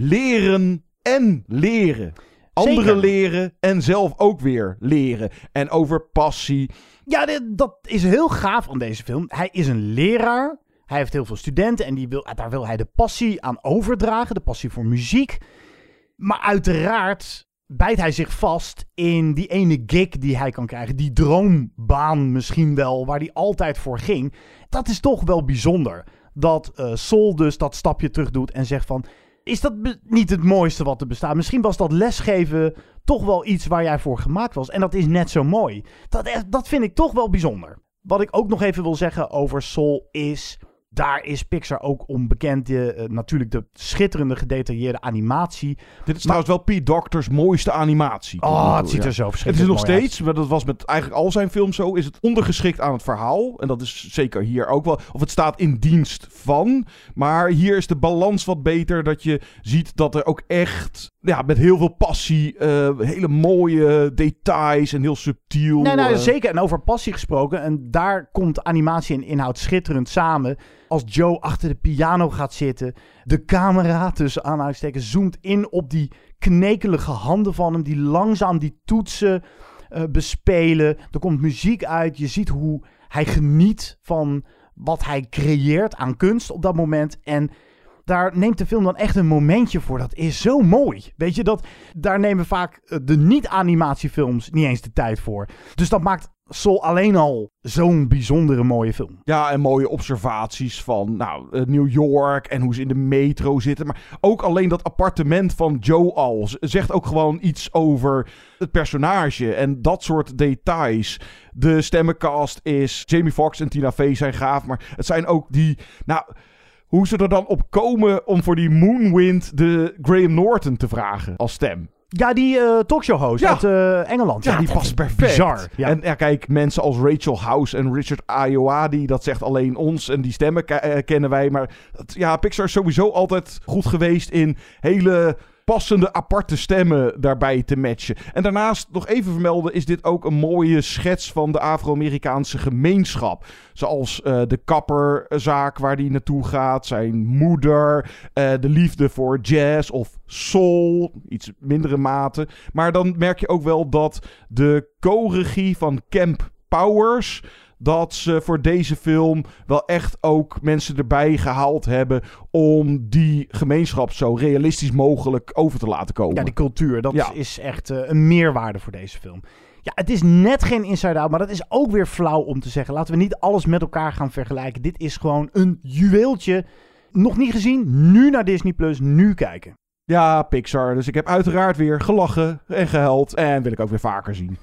Leren en leren. Anderen Zeker. leren en zelf ook weer leren. En over passie. Ja, dit, dat is heel gaaf aan deze film. Hij is een leraar. Hij heeft heel veel studenten en die wil, daar wil hij de passie aan overdragen. De passie voor muziek. Maar uiteraard bijt hij zich vast in die ene gig die hij kan krijgen. Die droombaan misschien wel, waar hij altijd voor ging. Dat is toch wel bijzonder. Dat uh, Sol dus dat stapje terug doet en zegt van, is dat be- niet het mooiste wat er bestaat? Misschien was dat lesgeven toch wel iets waar jij voor gemaakt was. En dat is net zo mooi. Dat, dat vind ik toch wel bijzonder. Wat ik ook nog even wil zeggen over Soul is, daar is Pixar ook om bekend. De, uh, natuurlijk de schitterende gedetailleerde animatie. Dit is maar trouwens wel P. Docter's mooiste animatie. Oh, het ziet er zo verschrikkelijk mooi uit. Het is nog steeds, uit. maar dat was met eigenlijk al zijn films zo, is het ondergeschikt aan het verhaal. En dat is zeker hier ook wel. Of het staat in dienst van. Maar hier is de balans wat beter. Dat je ziet dat er ook echt, ja, met heel veel passie, uh, hele mooie details en heel subtiel. Nee, nou, uh, zeker. En over passie gesproken. En daar komt animatie en inhoud schitterend samen. Als Joe achter de piano gaat zitten. De camera, tussen aanhalingstekens, zoomt in op die knekelige handen van hem. Die langzaam die toetsen uh, bespelen. Er komt muziek uit. Je ziet hoe hij geniet van wat hij creëert aan kunst op dat moment. En daar neemt de film dan echt een momentje voor. Dat is zo mooi. Weet je, dat, daar nemen vaak de niet-animatiefilms niet eens de tijd voor. Dus dat maakt Soul alleen al zo'n bijzondere mooie film. Ja, en mooie observaties van nou, New York en hoe ze in de metro zitten. Maar ook alleen dat appartement van Joe al zegt ook gewoon iets over het personage en dat soort details. De stemmencast is Jamie Foxx en Tina Fey zijn gaaf, maar het zijn ook die, nou, hoe ze er dan op komen om voor die Moonwind de Graham Norton te vragen als stem. Ja, die uh, talkshow-host ja. uit uh, Engeland. Ja, ja, die past perfect. Bizar. Ja. En ja, kijk, mensen als Rachel House en Richard Ayoade, dat zegt alleen ons. En die stemmen ke- uh, kennen wij. Maar dat, ja, Pixar is sowieso altijd goed geweest in hele passende, aparte stemmen daarbij te matchen. En daarnaast, nog even vermelden, is dit ook een mooie schets van de Afro-Amerikaanse gemeenschap. Zoals uh, de kapperzaak waar hij naartoe gaat, zijn moeder, uh, de liefde voor jazz of soul, iets mindere mate. Maar dan merk je ook wel dat de co-regie van Camp Powers, dat ze voor deze film wel echt ook mensen erbij gehaald hebben om die gemeenschap zo realistisch mogelijk over te laten komen. Ja, die cultuur, dat ja. is echt uh, een meerwaarde voor deze film. Ja, het is net geen Inside Out, maar dat is ook weer flauw om te zeggen. Laten we niet alles met elkaar gaan vergelijken. Dit is gewoon een juweeltje. Nog niet gezien, nu naar Disney Plus, nu kijken. Ja, Pixar. Dus ik heb uiteraard weer gelachen en gehuild en wil ik ook weer vaker zien.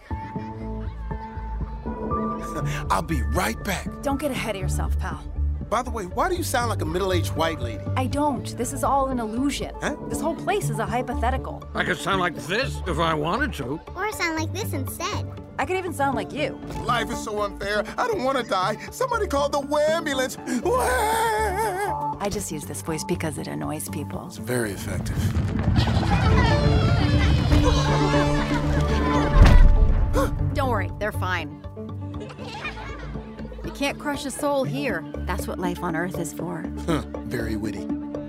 I'll be right back. Don't get ahead of yourself, pal. By the way, why do you sound like a middle-aged white lady? I don't. This is all an illusion. Huh? This whole place is a hypothetical. I could sound like this if I wanted to. Or sound like this instead. I could even sound like you. Life is so unfair. I don't want to die. Somebody call the ambulance. I just use this voice because it annoys people. It's very effective. Don't worry. they're fine. You can't crush a soul here. That's what life on Earth is for. Huh, very witty.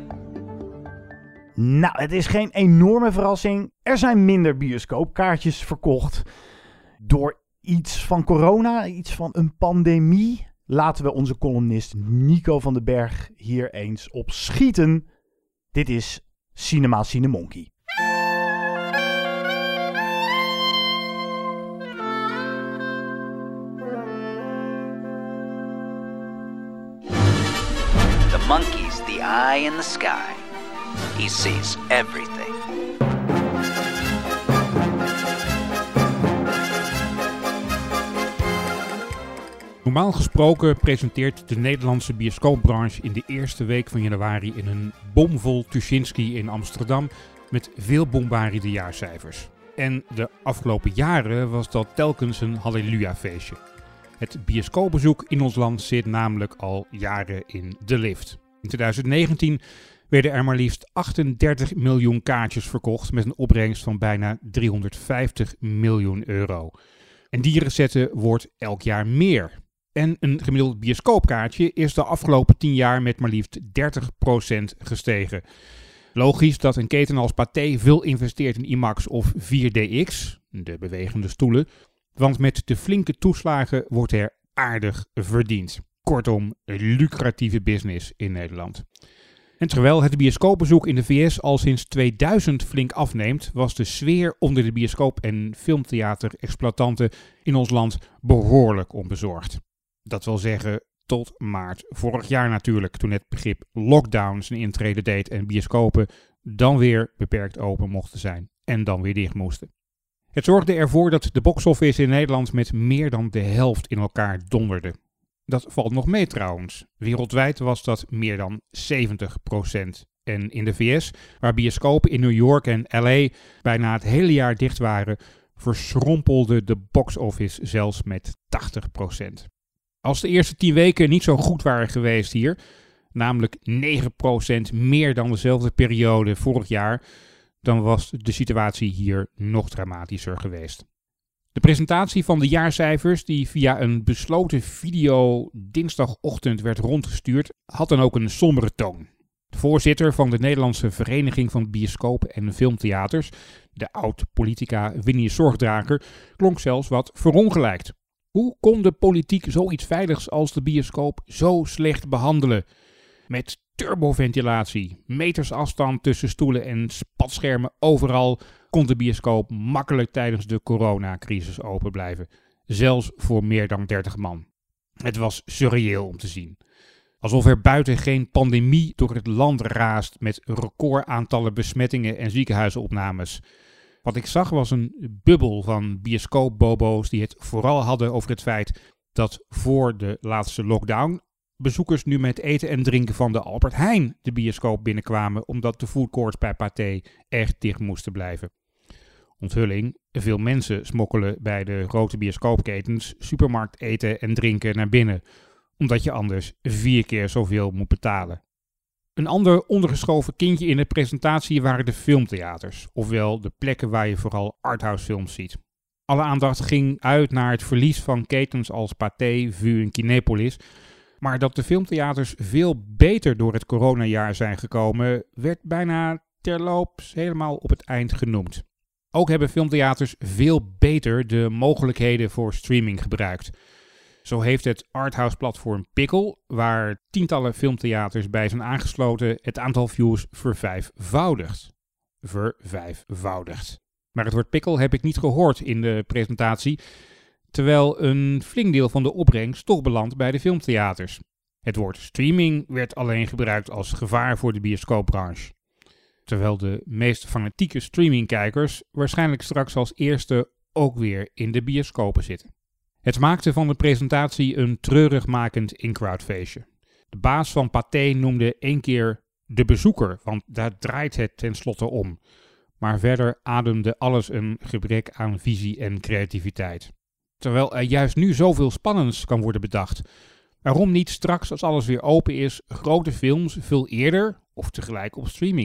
Nou, het is geen enorme verrassing. Er zijn minder bioscoopkaartjes verkocht. Door iets van corona, iets van een pandemie. Laten we onze columnist Nico van den Berg hier eens op schieten. Dit is Cinema Cinemonkey. The monkey's the eye in the sky. He sees everything. Normaal gesproken presenteert de Nederlandse bioscoopbranche in de eerste week van januari in een bomvol Tuschinski in Amsterdam met veel bombaride jaarcijfers. En de afgelopen jaren was dat telkens een halleluja-feestje. Het bioscoopbezoek in ons land zit namelijk al jaren in de lift. In twintig negentien werden er maar liefst achtendertig miljoen kaartjes verkocht met een opbrengst van bijna driehonderdvijftig miljoen euro. En die recetten wordt elk jaar meer. En een gemiddeld bioscoopkaartje is de afgelopen tien jaar met maar liefst dertig procent gestegen. Logisch dat een keten als Pathé veel investeert in IMAX of vier D X, de bewegende stoelen, want met de flinke toeslagen wordt er aardig verdiend. Kortom, een lucratieve business in Nederland. En terwijl het bioscoopbezoek in de V S al sinds tweeduizend flink afneemt, was de sfeer onder de bioscoop- en filmtheater-exploitanten in ons land behoorlijk onbezorgd. Dat wil zeggen, tot maart vorig jaar natuurlijk, toen het begrip lockdown zijn intrede deed en bioscopen dan weer beperkt open mochten zijn en dan weer dicht moesten. Het zorgde ervoor dat de box-office in Nederland met meer dan de helft in elkaar donderde. Dat valt nog mee trouwens. Wereldwijd was dat meer dan zeventig procent. En in de V S, waar bioscopen in New York en L A bijna het hele jaar dicht waren, verschrompelde de box-office zelfs met tachtig procent. Als de eerste tien weken niet zo goed waren geweest hier, namelijk negen procent meer dan dezelfde periode vorig jaar, dan was de situatie hier nog dramatischer geweest. De presentatie van de jaarcijfers, die via een besloten video dinsdagochtend werd rondgestuurd, had dan ook een sombere toon. De voorzitter van de Nederlandse Vereniging van Bioscopen en Filmtheaters, de oud-politica Winnie Zorgdrager, klonk zelfs wat verongelijkt. Hoe kon de politiek zoiets veiligs als de bioscoop zo slecht behandelen? Met turboventilatie, meters afstand tussen stoelen en spatschermen overal kon de bioscoop makkelijk tijdens de coronacrisis open blijven. Zelfs voor meer dan dertig man. Het was surreëel om te zien. Alsof er buiten geen pandemie door het land raast met recordaantallen besmettingen en ziekenhuizenopnames. Wat ik zag was een bubbel van bioscoopbobo's die het vooral hadden over het feit dat voor de laatste lockdown bezoekers nu met eten en drinken van de Albert Heijn de bioscoop binnenkwamen omdat de foodcourts bij Pathé echt dicht moesten blijven. Onthulling, veel mensen smokkelen bij de grote bioscoopketens supermarkt eten en drinken naar binnen, omdat je anders vier keer zoveel moet betalen. Een ander ondergeschoven kindje in de presentatie waren de filmtheaters, ofwel de plekken waar je vooral arthouse films ziet. Alle aandacht ging uit naar het verlies van ketens als Pathé, Vue en Kinepolis, maar dat de filmtheaters veel beter door het coronajaar zijn gekomen, werd bijna terloops helemaal op het eind genoemd. Ook hebben filmtheaters veel beter de mogelijkheden voor streaming gebruikt. Zo heeft het arthouse-platform Pickle, waar tientallen filmtheaters bij zijn aangesloten, het aantal views vervijfvoudigd. Vervijfvoudigd. Maar het woord Pickle heb ik niet gehoord in de presentatie, terwijl een flink deel van de opbrengst toch belandt bij de filmtheaters. Het woord streaming werd alleen gebruikt als gevaar voor de bioscoopbranche. Terwijl de meest fanatieke streamingkijkers waarschijnlijk straks als eerste ook weer in de bioscopen zitten. Het maakte van de presentatie een treurigmakend in-crowdfeestje. De baas van Pathé noemde één keer de bezoeker, want daar draait het tenslotte om. Maar verder ademde alles een gebrek aan visie en creativiteit. Terwijl er juist nu zoveel spannends kan worden bedacht. Waarom niet straks, als alles weer open is, grote films veel eerder of tegelijk op streaming?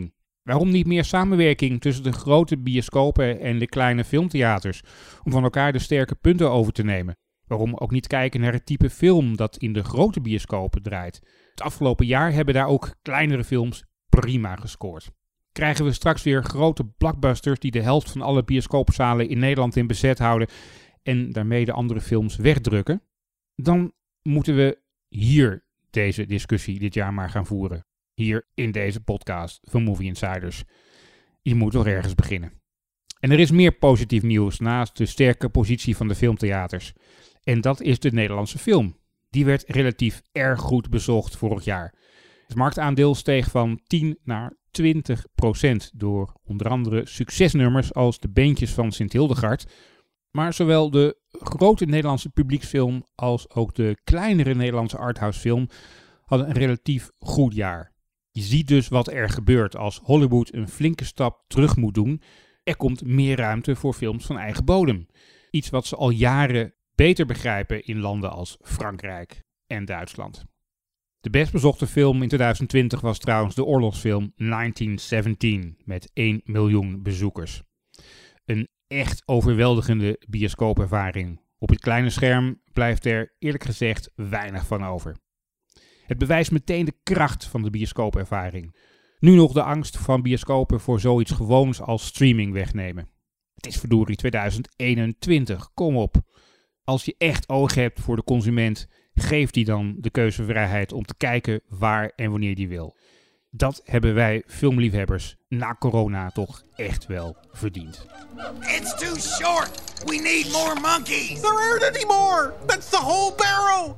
Waarom niet meer samenwerking tussen de grote bioscopen en de kleine filmtheaters, om van elkaar de sterke punten over te nemen? Waarom ook niet kijken naar het type film dat in de grote bioscopen draait? Het afgelopen jaar hebben daar ook kleinere films prima gescoord. Krijgen we straks weer grote blockbusters die de helft van alle bioscoopzalen in Nederland in bezet houden en daarmee de andere films wegdrukken? Dan moeten we hier deze discussie dit jaar maar gaan voeren. Hier in deze podcast van Movie Insiders. Je moet toch ergens beginnen. En er is meer positief nieuws naast de sterke positie van de filmtheaters. En dat is de Nederlandse film. Die werd relatief erg goed bezocht vorig jaar. Het marktaandeel steeg van tien naar twintig procent door onder andere succesnummers als De Beentjes van Sint Hildegard. Maar zowel de grote Nederlandse publieksfilm als ook de kleinere Nederlandse arthousefilm hadden een relatief goed jaar. Je ziet dus wat er gebeurt als Hollywood een flinke stap terug moet doen. Er komt meer ruimte voor films van eigen bodem. Iets wat ze al jaren beter begrijpen in landen als Frankrijk en Duitsland. De best bezochte film in twintig twintig was trouwens de oorlogsfilm negentien zeventien met één miljoen bezoekers. Een echt overweldigende bioscoopervaring. Op het kleine scherm blijft er eerlijk gezegd weinig van over. Het bewijst meteen de kracht van de bioscoopervaring. Nu nog de angst van bioscopen voor zoiets gewoons als streaming wegnemen. Het is verdorie twintig eenentwintig, kom op. Als je echt oog hebt voor de consument, geef die dan de keuzevrijheid om te kijken waar en wanneer die wil. Dat hebben wij filmliefhebbers na corona toch echt wel verdiend. It's too short. We need more monkeys. There aren't any more. That's the whole barrel.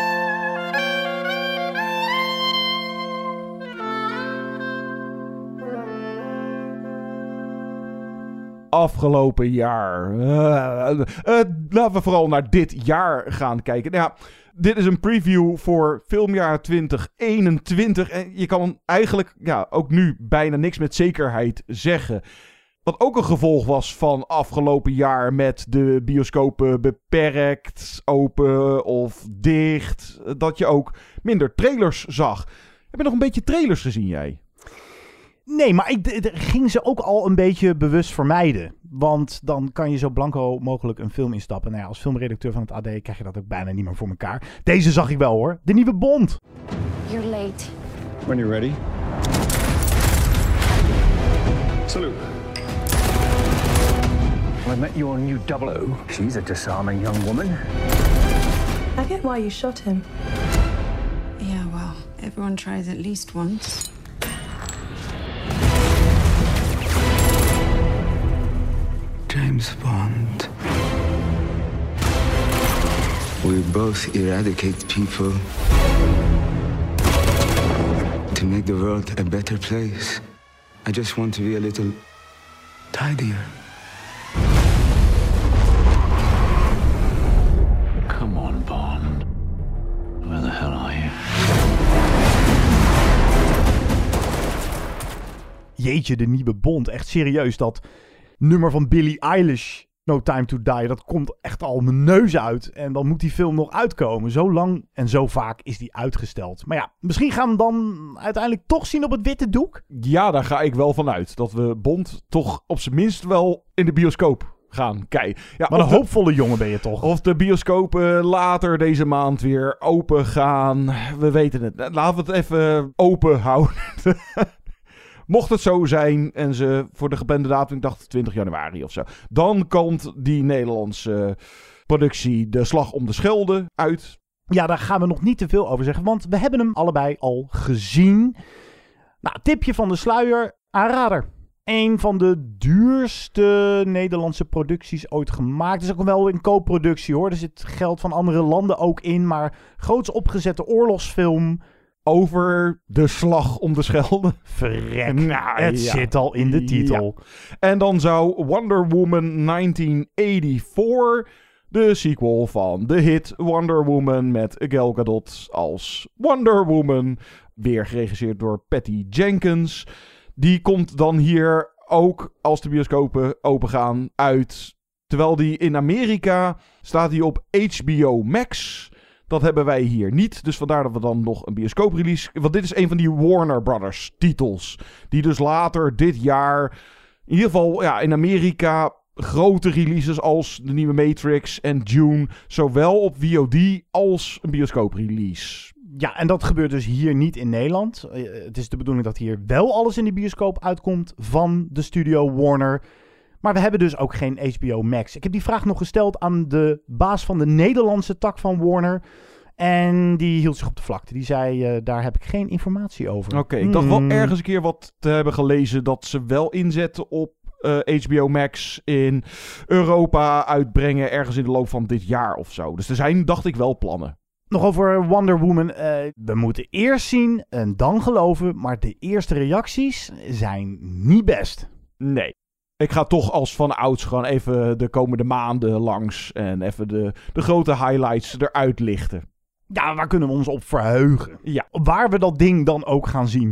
Afgelopen jaar. Uh, uh, laten we vooral naar dit jaar gaan kijken. Nou ja, dit is een preview voor filmjaar twintig eenentwintig. En je kan eigenlijk ja, ook nu bijna niks met zekerheid zeggen. Wat ook een gevolg was van afgelopen jaar met de bioscopen beperkt, open of dicht. Dat je ook minder trailers zag. Heb je nog een beetje trailers gezien, jij? Nee, maar ik d- d- ging ze ook al een beetje bewust vermijden. Want dan kan je zo blanco mogelijk een film instappen. Nou ja, als filmredacteur van het A D krijg je dat ook bijna niet meer voor elkaar. Deze zag ik wel hoor. De nieuwe Bond. You're late. When you're ready. Salute. I met your new double O. She's a disarming young woman. I get why you shot him. Yeah, well, everyone tries at least once. James Bond. We both eradicate people to make the world a better place. I just want to be a little tidier. Come on, Bond. Where the hell are you? Jeetje, de nieuwe Bond. Echt serieus, dat nummer van Billie Eilish, No Time to Die, dat komt echt al mijn neus uit. En dan moet die film nog uitkomen. Zo lang en zo vaak is die uitgesteld. Maar ja, misschien gaan we hem dan uiteindelijk toch zien op het witte doek? Ja, daar ga ik wel van uit. Dat we Bond toch op zijn minst wel in de bioscoop gaan kijken. Ja, Wat een de, hoopvolle jongen ben je toch? Of de bioscopen later deze maand weer open gaan. We weten het. Laten we het even open houden. Mocht het zo zijn en ze voor de geplande datum, ik dacht twintig januari of zo. Dan komt die Nederlandse productie De Slag om de Schelde uit. Ja, daar gaan we nog niet te veel over zeggen, want we hebben hem allebei al gezien. Nou, tipje van de sluier, aanrader. Een van de duurste Nederlandse producties ooit gemaakt. Het is ook wel een co-productie hoor. Er zit geld van andere landen ook in, maar groots opgezette oorlogsfilm. Over de slag om de Schelde. Verrek, nou, het ja. zit al in de titel. Ja. En dan zou Wonder Woman negentien eenennegentig, de sequel van de hit Wonder Woman met Gal Gadot als Wonder Woman, weer geregisseerd door Patty Jenkins. Die komt dan hier ook, als de bioscopen opengaan, uit. Terwijl die in Amerika staat die op H B O Max. Dat hebben wij hier niet. Dus vandaar dat we dan nog een bioscooprelease... Want dit is een van die Warner Brothers titels. Die dus later dit jaar... In ieder geval ja, in Amerika... grote releases als de nieuwe Matrix en Dune... zowel op V O D als een bioscooprelease. Ja, en dat gebeurt dus hier niet in Nederland. Uh, het is de bedoeling dat hier wel alles in de bioscoop uitkomt... van de studio Warner... Maar we hebben dus ook geen H B O Max. Ik heb die vraag nog gesteld aan de baas van de Nederlandse tak van Warner. En die hield zich op de vlakte. Die zei, uh, daar heb ik geen informatie over. Oké, okay, ik dacht wel ergens een keer wat te hebben gelezen... dat ze wel inzetten op uh, H B O Max in Europa uitbrengen... ergens in de loop van dit jaar of zo. Dus er zijn, dacht ik, wel plannen. Nog over Wonder Woman. Uh, we moeten eerst zien en dan geloven... maar de eerste reacties zijn niet best. Nee. Ik ga toch als van ouds gewoon even de komende maanden langs... en even de, de grote highlights eruit lichten. Ja, waar kunnen we ons op verheugen? Ja. Waar we dat ding dan ook gaan zien.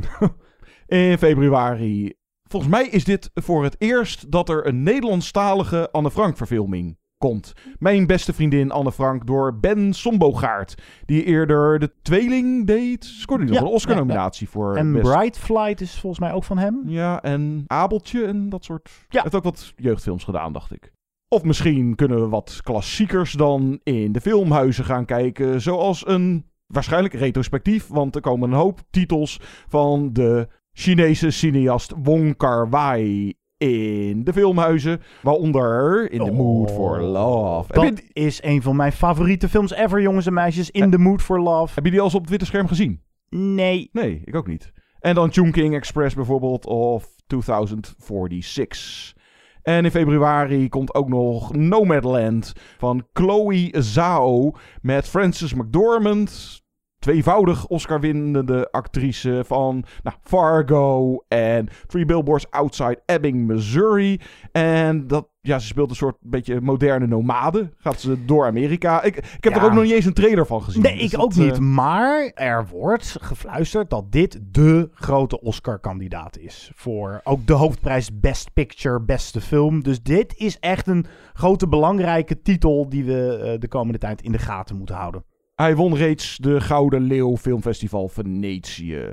In februari. Volgens mij is dit voor het eerst dat er een Nederlandstalige Anne Frank verfilming komt. Mijn beste vriendin Anne Frank door Ben Sombogaert. Die eerder de Tweeling deed. Scoorde hij nog ja, een Oscar-nominatie ja, ja. voor. En best... Bright Flight is volgens mij ook van hem. Ja, en Abeltje en dat soort. Ja. Hij heeft ook wat jeugdfilms gedaan, dacht ik. Of misschien kunnen we wat klassiekers dan in de filmhuizen gaan kijken. Zoals een waarschijnlijk retrospectief. Want er komen een hoop titels van de Chinese cineast Wong Kar-wai in de filmhuizen. Waaronder In the oh, Mood for Love. Dat je... is een van mijn favoriete films ever, jongens en meisjes. In the Mood for Love. Heb je die al eens op het witte scherm gezien? Nee. Nee, ik ook niet. En dan Chungking Express bijvoorbeeld of tweeduizend vierenzestig. En in februari komt ook nog Nomadland van Chloe Zhao met Frances McDormand. Tweevoudig Oscar-winnende actrice van nou, Fargo en Three Billboards Outside Ebbing, Missouri. En dat, ja, ze speelt een soort beetje moderne nomade. Gaat ze door Amerika. Ik, ik heb ja. er ook nog niet eens een trailer van gezien. Nee, dus ik dat, ook niet. Uh... Maar er wordt gefluisterd dat dit de grote Oscar-kandidaat is. Voor ook de hoofdprijs Best Picture, beste film. Dus dit is echt een grote belangrijke titel die we uh, de komende tijd in de gaten moeten houden. Hij won reeds de Gouden Leeuw Filmfestival Venetië.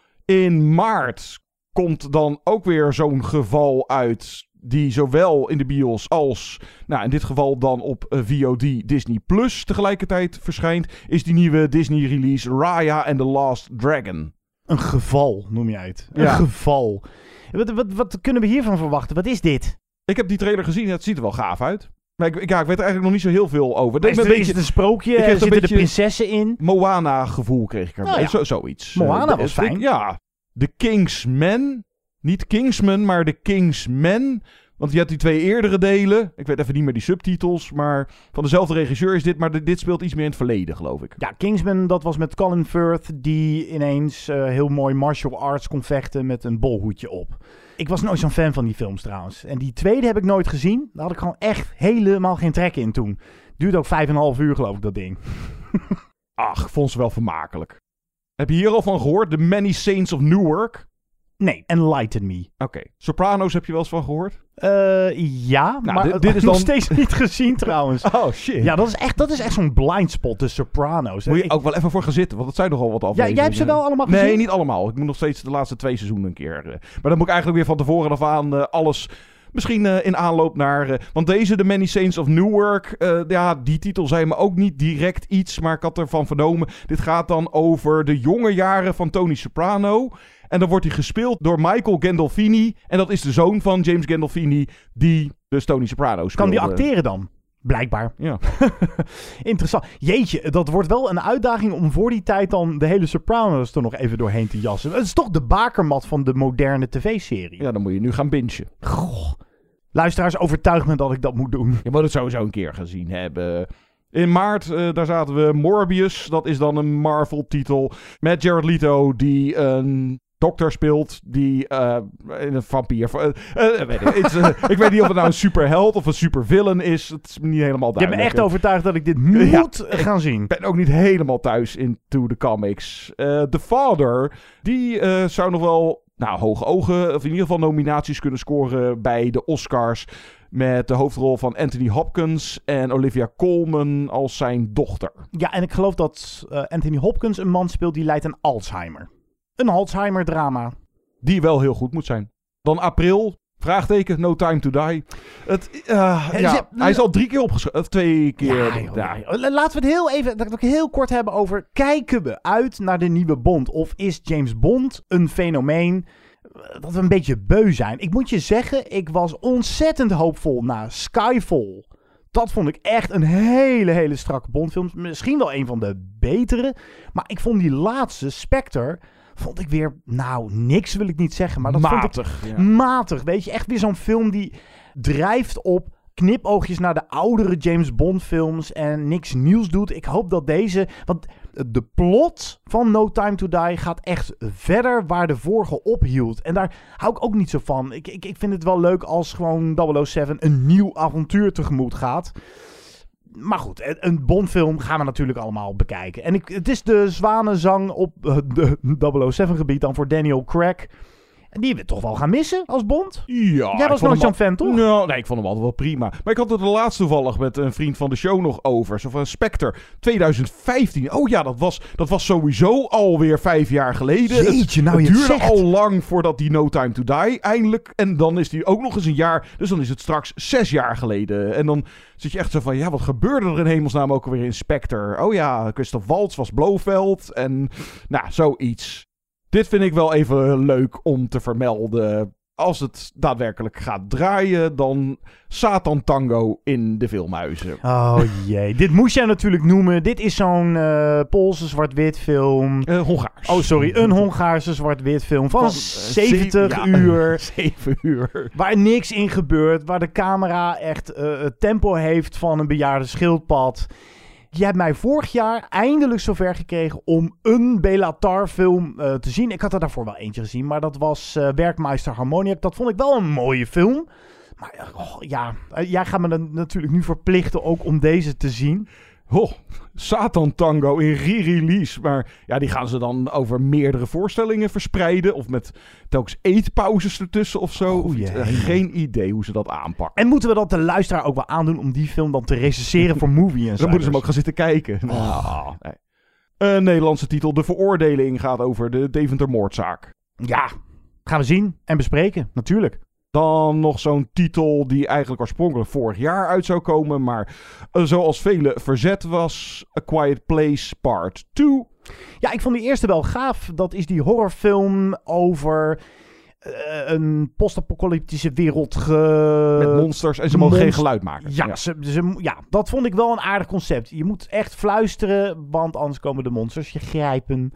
In maart komt dan ook weer zo'n geval uit die zowel in de bios als, nou in dit geval dan op V O D Disney Plus tegelijkertijd verschijnt, is die nieuwe Disney release Raya and the Last Dragon. Een geval noem jij het. Een ja. geval. Wat, wat, wat kunnen we hiervan verwachten? Wat is dit? Ik heb die trailer gezien, het ziet er wel gaaf uit. Maar ik, ja, ik weet er eigenlijk nog niet zo heel veel over. Is, er, is het een sprookje? Er zitten de prinsessen in? Moana-gevoel kreeg ik er. Nou ja. Zo, zoiets. Moana uh, was fijn. Ik, ja. The Kingsman. Niet Kingsman, maar The Kingsman. Want je hebt die twee eerdere delen. Ik weet even niet meer die subtitels. Maar van dezelfde regisseur is dit. Maar dit speelt iets meer in het verleden, geloof ik. Ja, Kingsman, dat was met Colin Firth. Die ineens uh, heel mooi martial arts kon vechten met een bolhoedje op. Ik was nooit zo'n fan van die films trouwens. En die tweede heb ik nooit gezien. Daar had ik gewoon echt helemaal geen trek in toen. Duurde ook vijf en een half uur, geloof ik, dat ding. Ach, ik vond ze wel vermakelijk. Heb je hier al van gehoord? The Many Saints of Newark? Nee, Enlighten Me. Oké. Okay. Sopranos heb je wel eens van gehoord? Uh, ja, nou, maar dit, dit is nog dan... steeds niet gezien trouwens. Oh, shit. Ja, dat is echt, dat is echt zo'n blindspot, de Sopranos. Moet je ik... ook wel even voor gaan zitten, want het zijn nogal wat afleveringen. Ja, jij hebt ze wel allemaal gezien? Nee, niet allemaal. Ik moet nog steeds de laatste twee seizoenen een keer. Uh, maar dan moet ik eigenlijk weer van tevoren af aan uh, alles... Misschien uh, in aanloop naar... Uh, want deze, The Many Saints of Newark... Uh, ja, die titel zei me ook niet direct iets... maar ik had ervan vernomen... dit gaat dan over de jonge jaren van Tony Soprano... En dan wordt hij gespeeld door Michael Gandolfini... en dat is de zoon van James Gandolfini... die dus Tony Soprano speelde. Kan die acteren dan? Blijkbaar. Ja. Interessant. Jeetje, dat wordt wel een uitdaging... om voor die tijd dan de hele Sopranos er nog even doorheen te jassen. Het is toch de bakermat van de moderne tv-serie. Ja, dan moet je nu gaan bingen. Goh. Luisteraars, overtuig me dat ik dat moet doen. Je moet het sowieso een keer gezien hebben. In maart, uh, daar zaten we Morbius. Dat is dan een Marvel-titel. Met Jared Leto, die een dokter speelt. Die uh, een vampier... Uh, uh, weet ik, uh, ik weet niet of het nou een superheld of een supervillain is. Het is niet helemaal duidelijk. Je hebt me echt overtuigd dat ik dit moet ja, gaan zien. Ik ben ook niet helemaal thuis into the comics. Uh, The Father, die uh, zou nog wel... nou, hoge ogen, of in ieder geval nominaties kunnen scoren bij de Oscars. Met de hoofdrol van Anthony Hopkins en Olivia Colman als zijn dochter. Ja, en ik geloof dat uh, Anthony Hopkins een man speelt die lijdt aan Alzheimer. Een Alzheimer-drama. Die wel heel goed moet zijn. Dan april, vraagteken, No Time to Die. Het, uh, ja, ja, hij is al drie keer opgeschreven, of twee keer. Ja, joh, ja. Ja. Laten we het heel even, dat ik heel kort hebben over, kijken we uit naar de nieuwe Bond? Of is James Bond een fenomeen dat we een beetje beu zijn? Ik moet je zeggen, ik was ontzettend hoopvol na Skyfall. Dat vond ik echt een hele, hele strakke Bondfilm. Misschien wel een van de betere. Maar ik vond die laatste, Spectre, vond ik weer, nou, niks wil ik niet zeggen. Maar dat matig. Vond ik ja. matig, weet je. Echt weer zo'n film die drijft op knipoogjes naar de oudere James Bond films en niks nieuws doet. Ik hoop dat deze, want de plot van No Time to Die gaat echt verder waar de vorige ophield. En daar hou ik ook niet zo van. Ik, ik, ik vind het wel leuk als gewoon double oh seven een nieuw avontuur tegemoet gaat. Maar goed, een Bondfilm gaan we natuurlijk allemaal bekijken. En ik, het is de zwanenzang op de double oh seven gebied dan voor Daniel Craig. Die we toch wel gaan missen als Bond? Ja. Jij was nooit zo'n fan, toch? Nou, nee, ik vond hem altijd wel prima. Maar ik had het er laatst toevallig met een vriend van de show nog over. Zo van Spectre twintig vijftien. Oh ja, dat was, dat was sowieso alweer vijf jaar geleden. Jeetje, nou het je het het duurde zegt. al lang voordat die No Time to Die eindelijk. En dan is die ook nog eens een jaar. Dus dan is het straks zes jaar geleden. En dan zit je echt zo van, ja, wat gebeurde er in hemelsnaam ook alweer in Spectre? Oh ja, Christoph Waltz was Blofeld. En nou, zoiets. Dit vind ik wel even leuk om te vermelden. Als het daadwerkelijk gaat draaien, dan Satan Tango in de filmhuizen. Oh jee, dit moest jij natuurlijk noemen. Dit is zo'n uh, Poolse zwart-wit film. Uh, Hongaars. Oh sorry, een Hongaarse zwart-wit film van, van zeventig ja, uur. zeven uur. Waar niks in gebeurt, waar de camera echt uh, het tempo heeft van een bejaarde schildpad. Je hebt mij vorig jaar eindelijk zover gekregen om een Bela Tarr film uh, te zien. Ik had er daarvoor wel eentje gezien, maar dat was uh, Werkmeister Harmoniak. Dat vond ik wel een mooie film. Maar oh, ja, uh, jij gaat me dan natuurlijk nu verplichten ook om deze te zien. Oh, Satan Tango in re-release. Maar ja, die gaan ze dan over meerdere voorstellingen verspreiden. Of met telkens eetpauzes ertussen of zo. Oh, yeah. uh, geen idee hoe ze dat aanpakken. En moeten we dat de luisteraar ook wel aandoen om die film dan te recenseren voor Movie en Dan moeten ze hem ook gaan zitten kijken. Oh. Nou, nee. Een Nederlandse titel. De veroordeling gaat over de Deventer moordzaak. Ja, gaan we zien en bespreken, natuurlijk. Dan nog zo'n titel die eigenlijk oorspronkelijk vorig jaar uit zou komen. Maar uh, zoals vele verzet was. A Quiet Place Part twee. Ja, ik vond die eerste wel gaaf. Dat is die horrorfilm over uh, een post-apocalyptische wereld. Ge... Met monsters en ze mogen Monst... geen geluid maken. Ja, ja. Ze, ze, ja, dat vond ik wel een aardig concept. Je moet echt fluisteren, want anders komen de monsters je grijpen.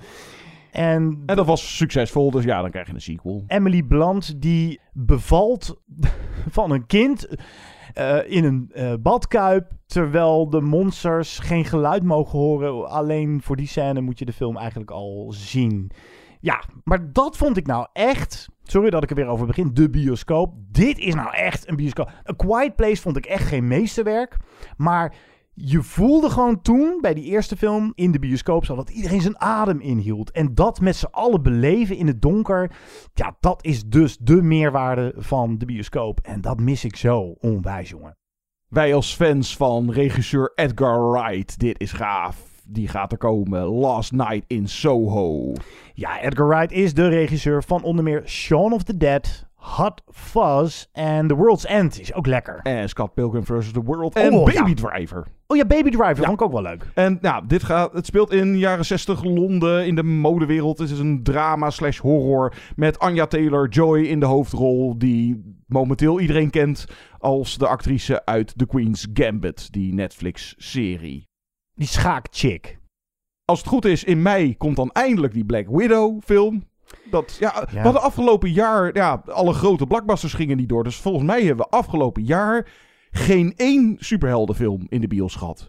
En, en dat was succesvol, dus ja, dan krijg je een sequel. Emily Blunt, die bevalt van een kind uh, in een uh, badkuip, terwijl de monsters geen geluid mogen horen. Alleen voor die scène moet je de film eigenlijk al zien. Ja, maar dat vond ik nou echt, sorry dat ik er weer over begin, de bioscoop. Dit is nou echt een bioscoop. A Quiet Place vond ik echt geen meesterwerk, maar je voelde gewoon toen, bij die eerste film in de bioscoop, zo dat iedereen zijn adem inhield. En dat met z'n allen beleven in het donker, ja, dat is dus de meerwaarde van de bioscoop. En dat mis ik zo onwijs, jongen. Wij als fans van regisseur Edgar Wright, dit is gaaf. Die gaat er komen. Last Night in Soho. Ja, Edgar Wright is de regisseur van onder meer Shaun of the Dead, Hot Fuzz en The World's End is ook lekker. En Scott Pilgrim versus the World en oh, Baby ja. Driver. Oh ja, Baby Driver, ja. vond ik ook wel leuk. En nou, dit gaat, het speelt in jaren zestig Londen, in de modewereld. Het is een drama slash horror met Anya Taylor-Joy in de hoofdrol, die momenteel iedereen kent als de actrice uit The Queen's Gambit, die Netflix-serie. Die schaakchick. Als het goed is, in mei komt dan eindelijk die Black Widow film. Dat, ja, ja. We hadden afgelopen jaar, ja, alle grote blockbusters gingen niet door. Dus volgens mij hebben we afgelopen jaar geen één superheldenfilm in de bios gehad.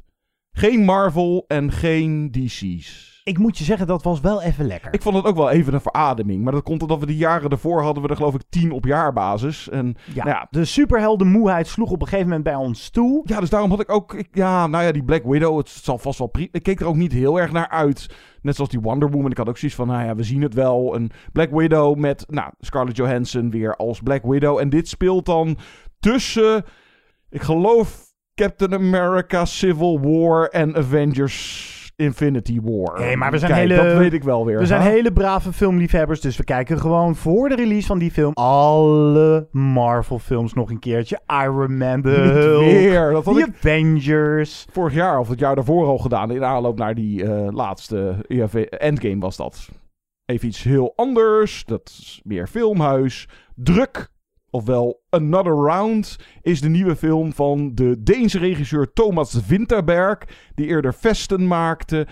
Geen Marvel en geen D C's. Ik moet je zeggen, dat was wel even lekker. Ik vond het ook wel even een verademing. Maar dat komt omdat we die jaren ervoor hadden we er geloof ik tien op jaarbasis. En, ja, nou ja, de superheldenmoeheid sloeg op een gegeven moment bij ons toe. Ja, dus daarom had ik ook... Ik, ja, nou ja, die Black Widow, het zal vast wel... Pri- ik keek er ook niet heel erg naar uit. Net zoals die Wonder Woman. Ik had ook zoiets van, nou ja, we zien het wel. Een Black Widow met, nou, Scarlett Johansson weer als Black Widow. En dit speelt dan tussen, ik geloof, Captain America, Civil War en Avengers Infinity War. Nee, maar we zijn Kijk, hele... dat weet ik wel weer. We zijn hè? hele brave filmliefhebbers, dus we kijken gewoon voor de release van die film alle Marvel films nog een keertje. Iron Man, de Hulk, weer. Dat had die ik Avengers. Vorig jaar of het jaar daarvoor al gedaan. In aanloop naar die uh, laatste E F Endgame was dat. Even iets heel anders. Dat is meer filmhuis. Druk. Ofwel Another Round is de nieuwe film van de Deense regisseur Thomas Vinterberg, die eerder Vesten maakte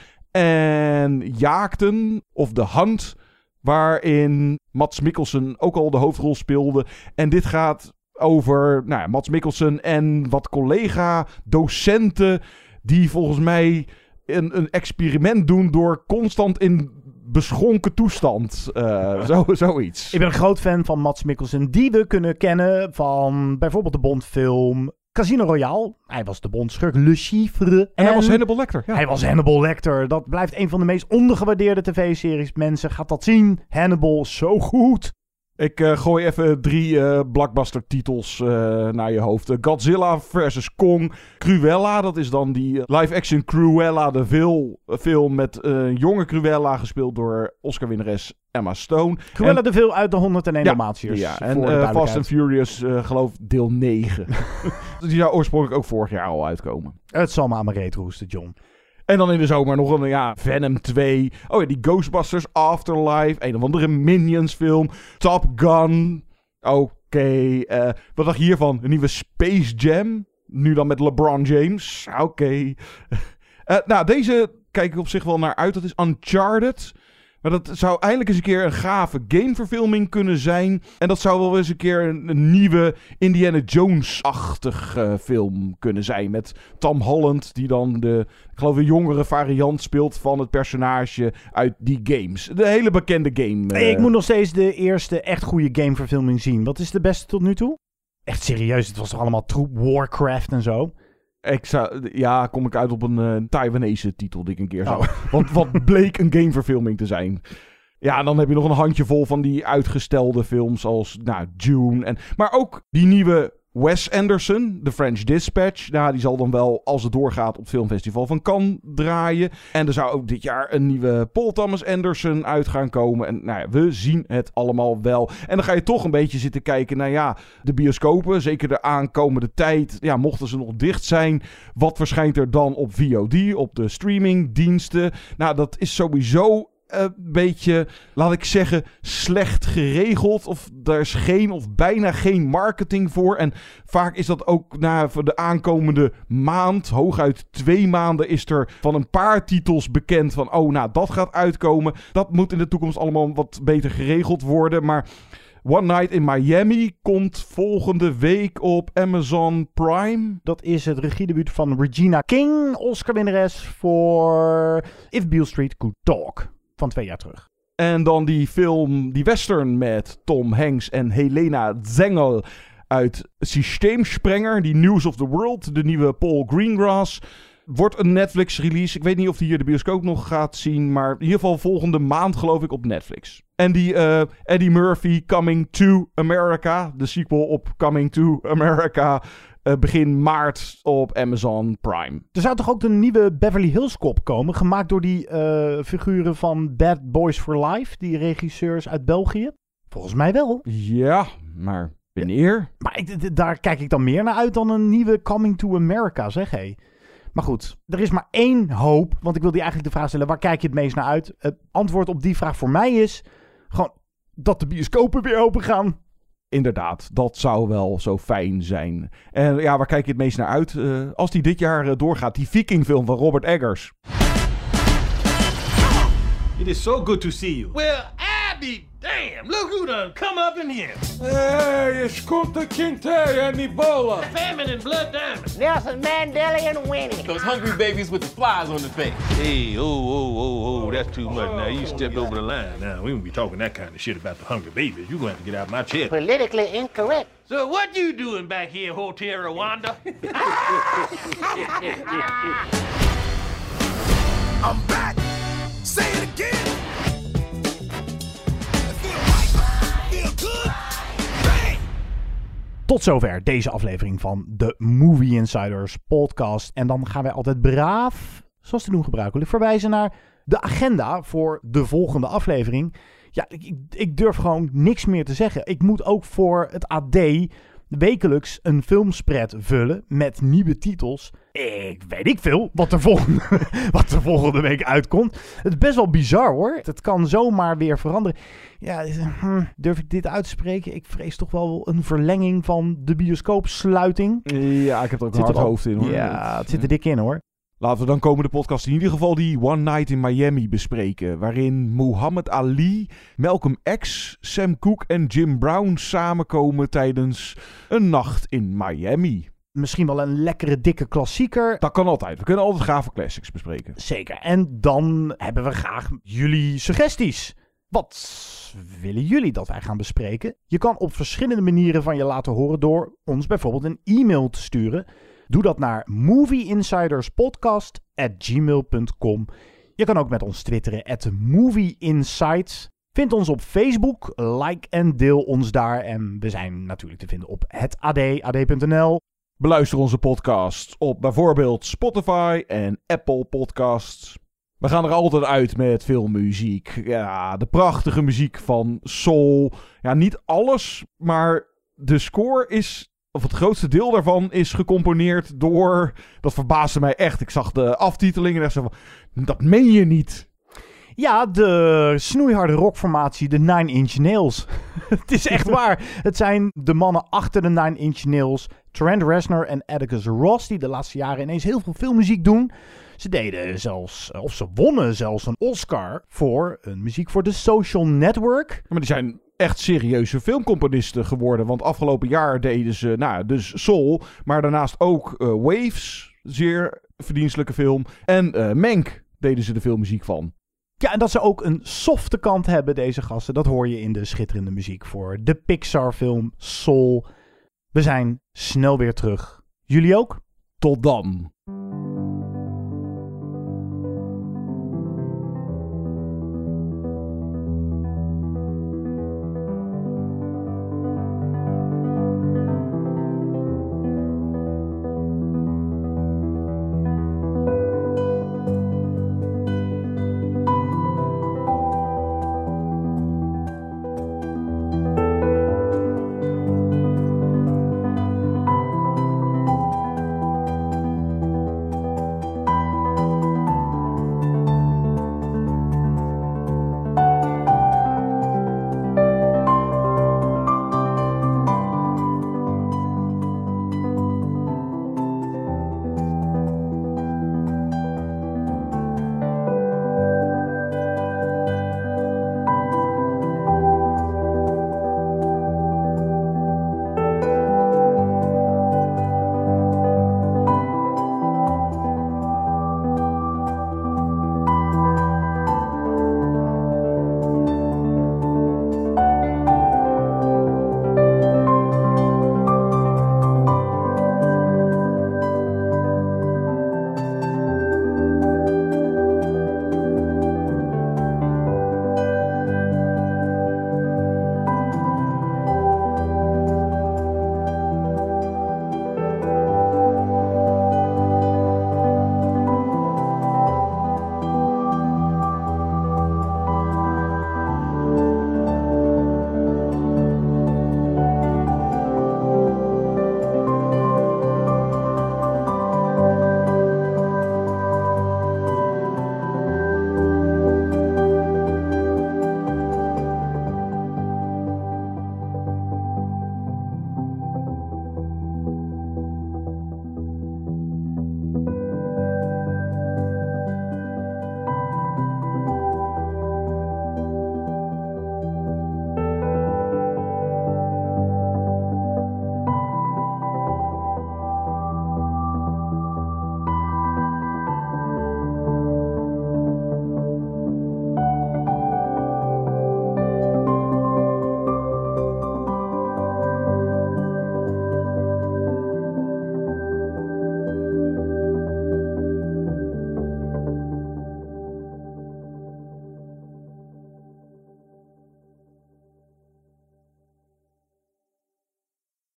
en Jaakten, of The Hunt, waarin Mads Mikkelsen ook al de hoofdrol speelde. En dit gaat over nou ja, Mads Mikkelsen en wat collega-docenten die volgens mij een, een experiment doen door constant in beschonken toestand. Uh, zo, zoiets. Ik ben een groot fan van Mads Mikkelsen, die we kunnen kennen van bijvoorbeeld de Bondfilm Casino Royale. Hij was de Bondschurk Le Chiffre. En, en hij was Hannibal Lecter. Ja. Hij was Hannibal Lecter. Dat blijft een van de meest ondergewaardeerde tv-series. Mensen, gaat dat zien. Hannibal, zo goed. Ik uh, gooi even drie uh, blockbuster titels uh, naar je hoofd. Uh, Godzilla versus Kong. Cruella, dat is dan die uh, live-action Cruella de Vil uh, film met uh, jonge Cruella, gespeeld door Oscar-winnares Emma Stone. Cruella en, de Vil uit de honderdéén ja, Dalmatiërs. Ja, en uh, Fast and Furious, uh, geloof deel negen. Die zou oorspronkelijk ook vorig jaar al uitkomen. Het zal me aan mijn reet roesten, John. En dan in de zomer nog een, ja, Venom twee. Oh ja, die Ghostbusters Afterlife. Een of andere Minions film. Top Gun. Oké. Okay, uh, wat dacht je hiervan? Een nieuwe Space Jam. Nu dan met LeBron James. Oké. Okay. uh, nou, deze kijk ik op zich wel naar uit. Dat is Uncharted. Maar dat zou eindelijk eens een keer een gave gameverfilming kunnen zijn. En dat zou wel eens een keer een, een nieuwe Indiana Jones-achtig uh, film kunnen zijn. Met Tom Holland, die dan de, ik geloof, een jongere variant speelt van het personage uit die games. De hele bekende game. Uh... Ik moet nog steeds de eerste echt goede gameverfilming zien. Wat is de beste tot nu toe? Echt serieus, het was toch allemaal troep, Warcraft en zo? Ik zou, ja, kom ik uit op een uh, Taiwanese titel die ik een keer zou... Oh. Want wat bleek een gameverfilming te zijn. Ja, en dan heb je nog een handjevol van die uitgestelde films als nou, Dune. En, maar ook die nieuwe Wes Anderson, The French Dispatch. Nou, die zal dan wel, als het doorgaat, op het filmfestival van Cannes draaien. En er zou ook dit jaar een nieuwe Paul Thomas Anderson uit gaan komen. En nou ja, we zien het allemaal wel. En dan ga je toch een beetje zitten kijken naar ja, de bioscopen. Zeker de aankomende tijd. Ja, mochten ze nog dicht zijn. Wat verschijnt er dan op V O D, op de streamingdiensten? Nou, dat is sowieso een beetje, laat ik zeggen, slecht geregeld. Of daar is geen of bijna geen marketing voor. En vaak is dat ook na voor de aankomende maand, hooguit twee maanden, is er van een paar titels bekend van, oh, nou, dat gaat uitkomen. Dat moet in de toekomst allemaal wat beter geregeld worden. Maar One Night in Miami komt volgende week op Amazon Prime. Dat is het regiedebuut van Regina King, Oscar-winnares voor If Beale Street Could Talk. Van twee jaar terug. En dan die film, die western met Tom Hanks en Helena Zengel uit Systeemsprenger. Die News of the World, de nieuwe Paul Greengrass. Wordt een Netflix-release. Ik weet niet of die hier de bioscoop nog gaat zien. Maar in ieder geval volgende maand geloof ik op Netflix. En die uh, Eddie Murphy Coming to America. De sequel op Coming to America. Uh, begin maart op Amazon Prime. Er zou toch ook een nieuwe Beverly Hills Cop komen? Gemaakt door die uh, figuren van Bad Boys for Life. Die regisseurs uit België. Volgens mij wel. Ja, maar wanneer? Ja, maar ik, daar kijk ik dan meer naar uit dan een nieuwe Coming to America, zeg hé. Maar goed, er is maar één hoop. Want ik wil die eigenlijk de vraag stellen, waar kijk je het meest naar uit? Het antwoord op die vraag voor mij is gewoon dat de bioscopen weer open gaan. Inderdaad, dat zou wel zo fijn zijn. En ja, waar kijk je het meest naar uit? Uh, als die dit jaar uh, doorgaat, die Vikingfilm van Robert Eggers. It is so good to see you. Well, I be damn. Look who done come up in here. Hey, it's Kunta Kinte and Ebola. Famine and Blood Diamond. Nelson Mandela and Winnie. Those hungry babies with the flies on their face. Hey, oh, oh, oh, oh, that's too much. Now, you stepped over the line. Now, we won't be talking that kind of shit about the hungry babies. You're going to have to get out of my chair. Politically incorrect. So what you doing back here, Hotel Rwanda? I'm back. Say it again. Tot zover deze aflevering van de Movie Insiders podcast. En dan gaan wij altijd braaf, zoals te doen gebruikelijk, verwijzen naar de agenda voor de volgende aflevering. Ja, ik, ik durf gewoon niks meer te zeggen. Ik moet ook voor het A D wekelijks een filmspread vullen met nieuwe titels. Ik weet niet veel wat er volgende, wat er volgende week uitkomt. Het is best wel bizar hoor. Het kan zomaar weer veranderen. Ja, hm, durf ik dit uit te spreken? Ik vrees toch wel een verlenging van de bioscoopsluiting. Ja, ik heb er ook een hard hoofd in hoor. Ja, het zit er dik in hoor. Laten we dan komende podcast in ieder geval die One Night in Miami bespreken. Waarin Muhammad Ali, Malcolm X, Sam Cooke en Jim Brown samenkomen tijdens een nacht in Miami. Misschien wel een lekkere dikke klassieker. Dat kan altijd. We kunnen altijd gave classics bespreken. Zeker. En dan hebben we graag jullie suggesties. Wat willen jullie dat wij gaan bespreken? Je kan op verschillende manieren van je laten horen door ons bijvoorbeeld een e-mail te sturen. Doe dat naar movieinsiderspodcast at gmail dot com. Je kan ook met ons twitteren at movieinsights. Vind ons op Facebook, like en deel ons daar. En we zijn natuurlijk te vinden op het A D, A D punt N L. Beluister onze podcast op bijvoorbeeld Spotify en Apple Podcasts. We gaan er altijd uit met veel muziek. Ja, de prachtige muziek van Soul. Ja, niet alles, maar de score is... Of het grootste deel daarvan is gecomponeerd door... Dat verbaasde mij echt. Ik zag de aftiteling en dacht zo van... Dat meen je niet. Ja, de snoeiharde rockformatie, de Nine Inch Nails. Het is echt waar. Het zijn de mannen achter de Nine Inch Nails. Trent Reznor en Atticus Ross, die de laatste jaren ineens heel veel filmmuziek doen. Ze deden zelfs, of ze wonnen zelfs een Oscar voor een muziek voor The Social Network. Maar die zijn... echt serieuze filmcomponisten geworden. Want afgelopen jaar deden ze, nou, dus Soul, maar daarnaast ook uh, Waves, zeer verdienstelijke film. En uh, Mank deden ze de filmmuziek van. Ja, en dat ze ook een softe kant hebben, deze gasten, dat hoor je in de schitterende muziek voor de Pixar-film Soul. We zijn snel weer terug. Jullie ook? Tot dan.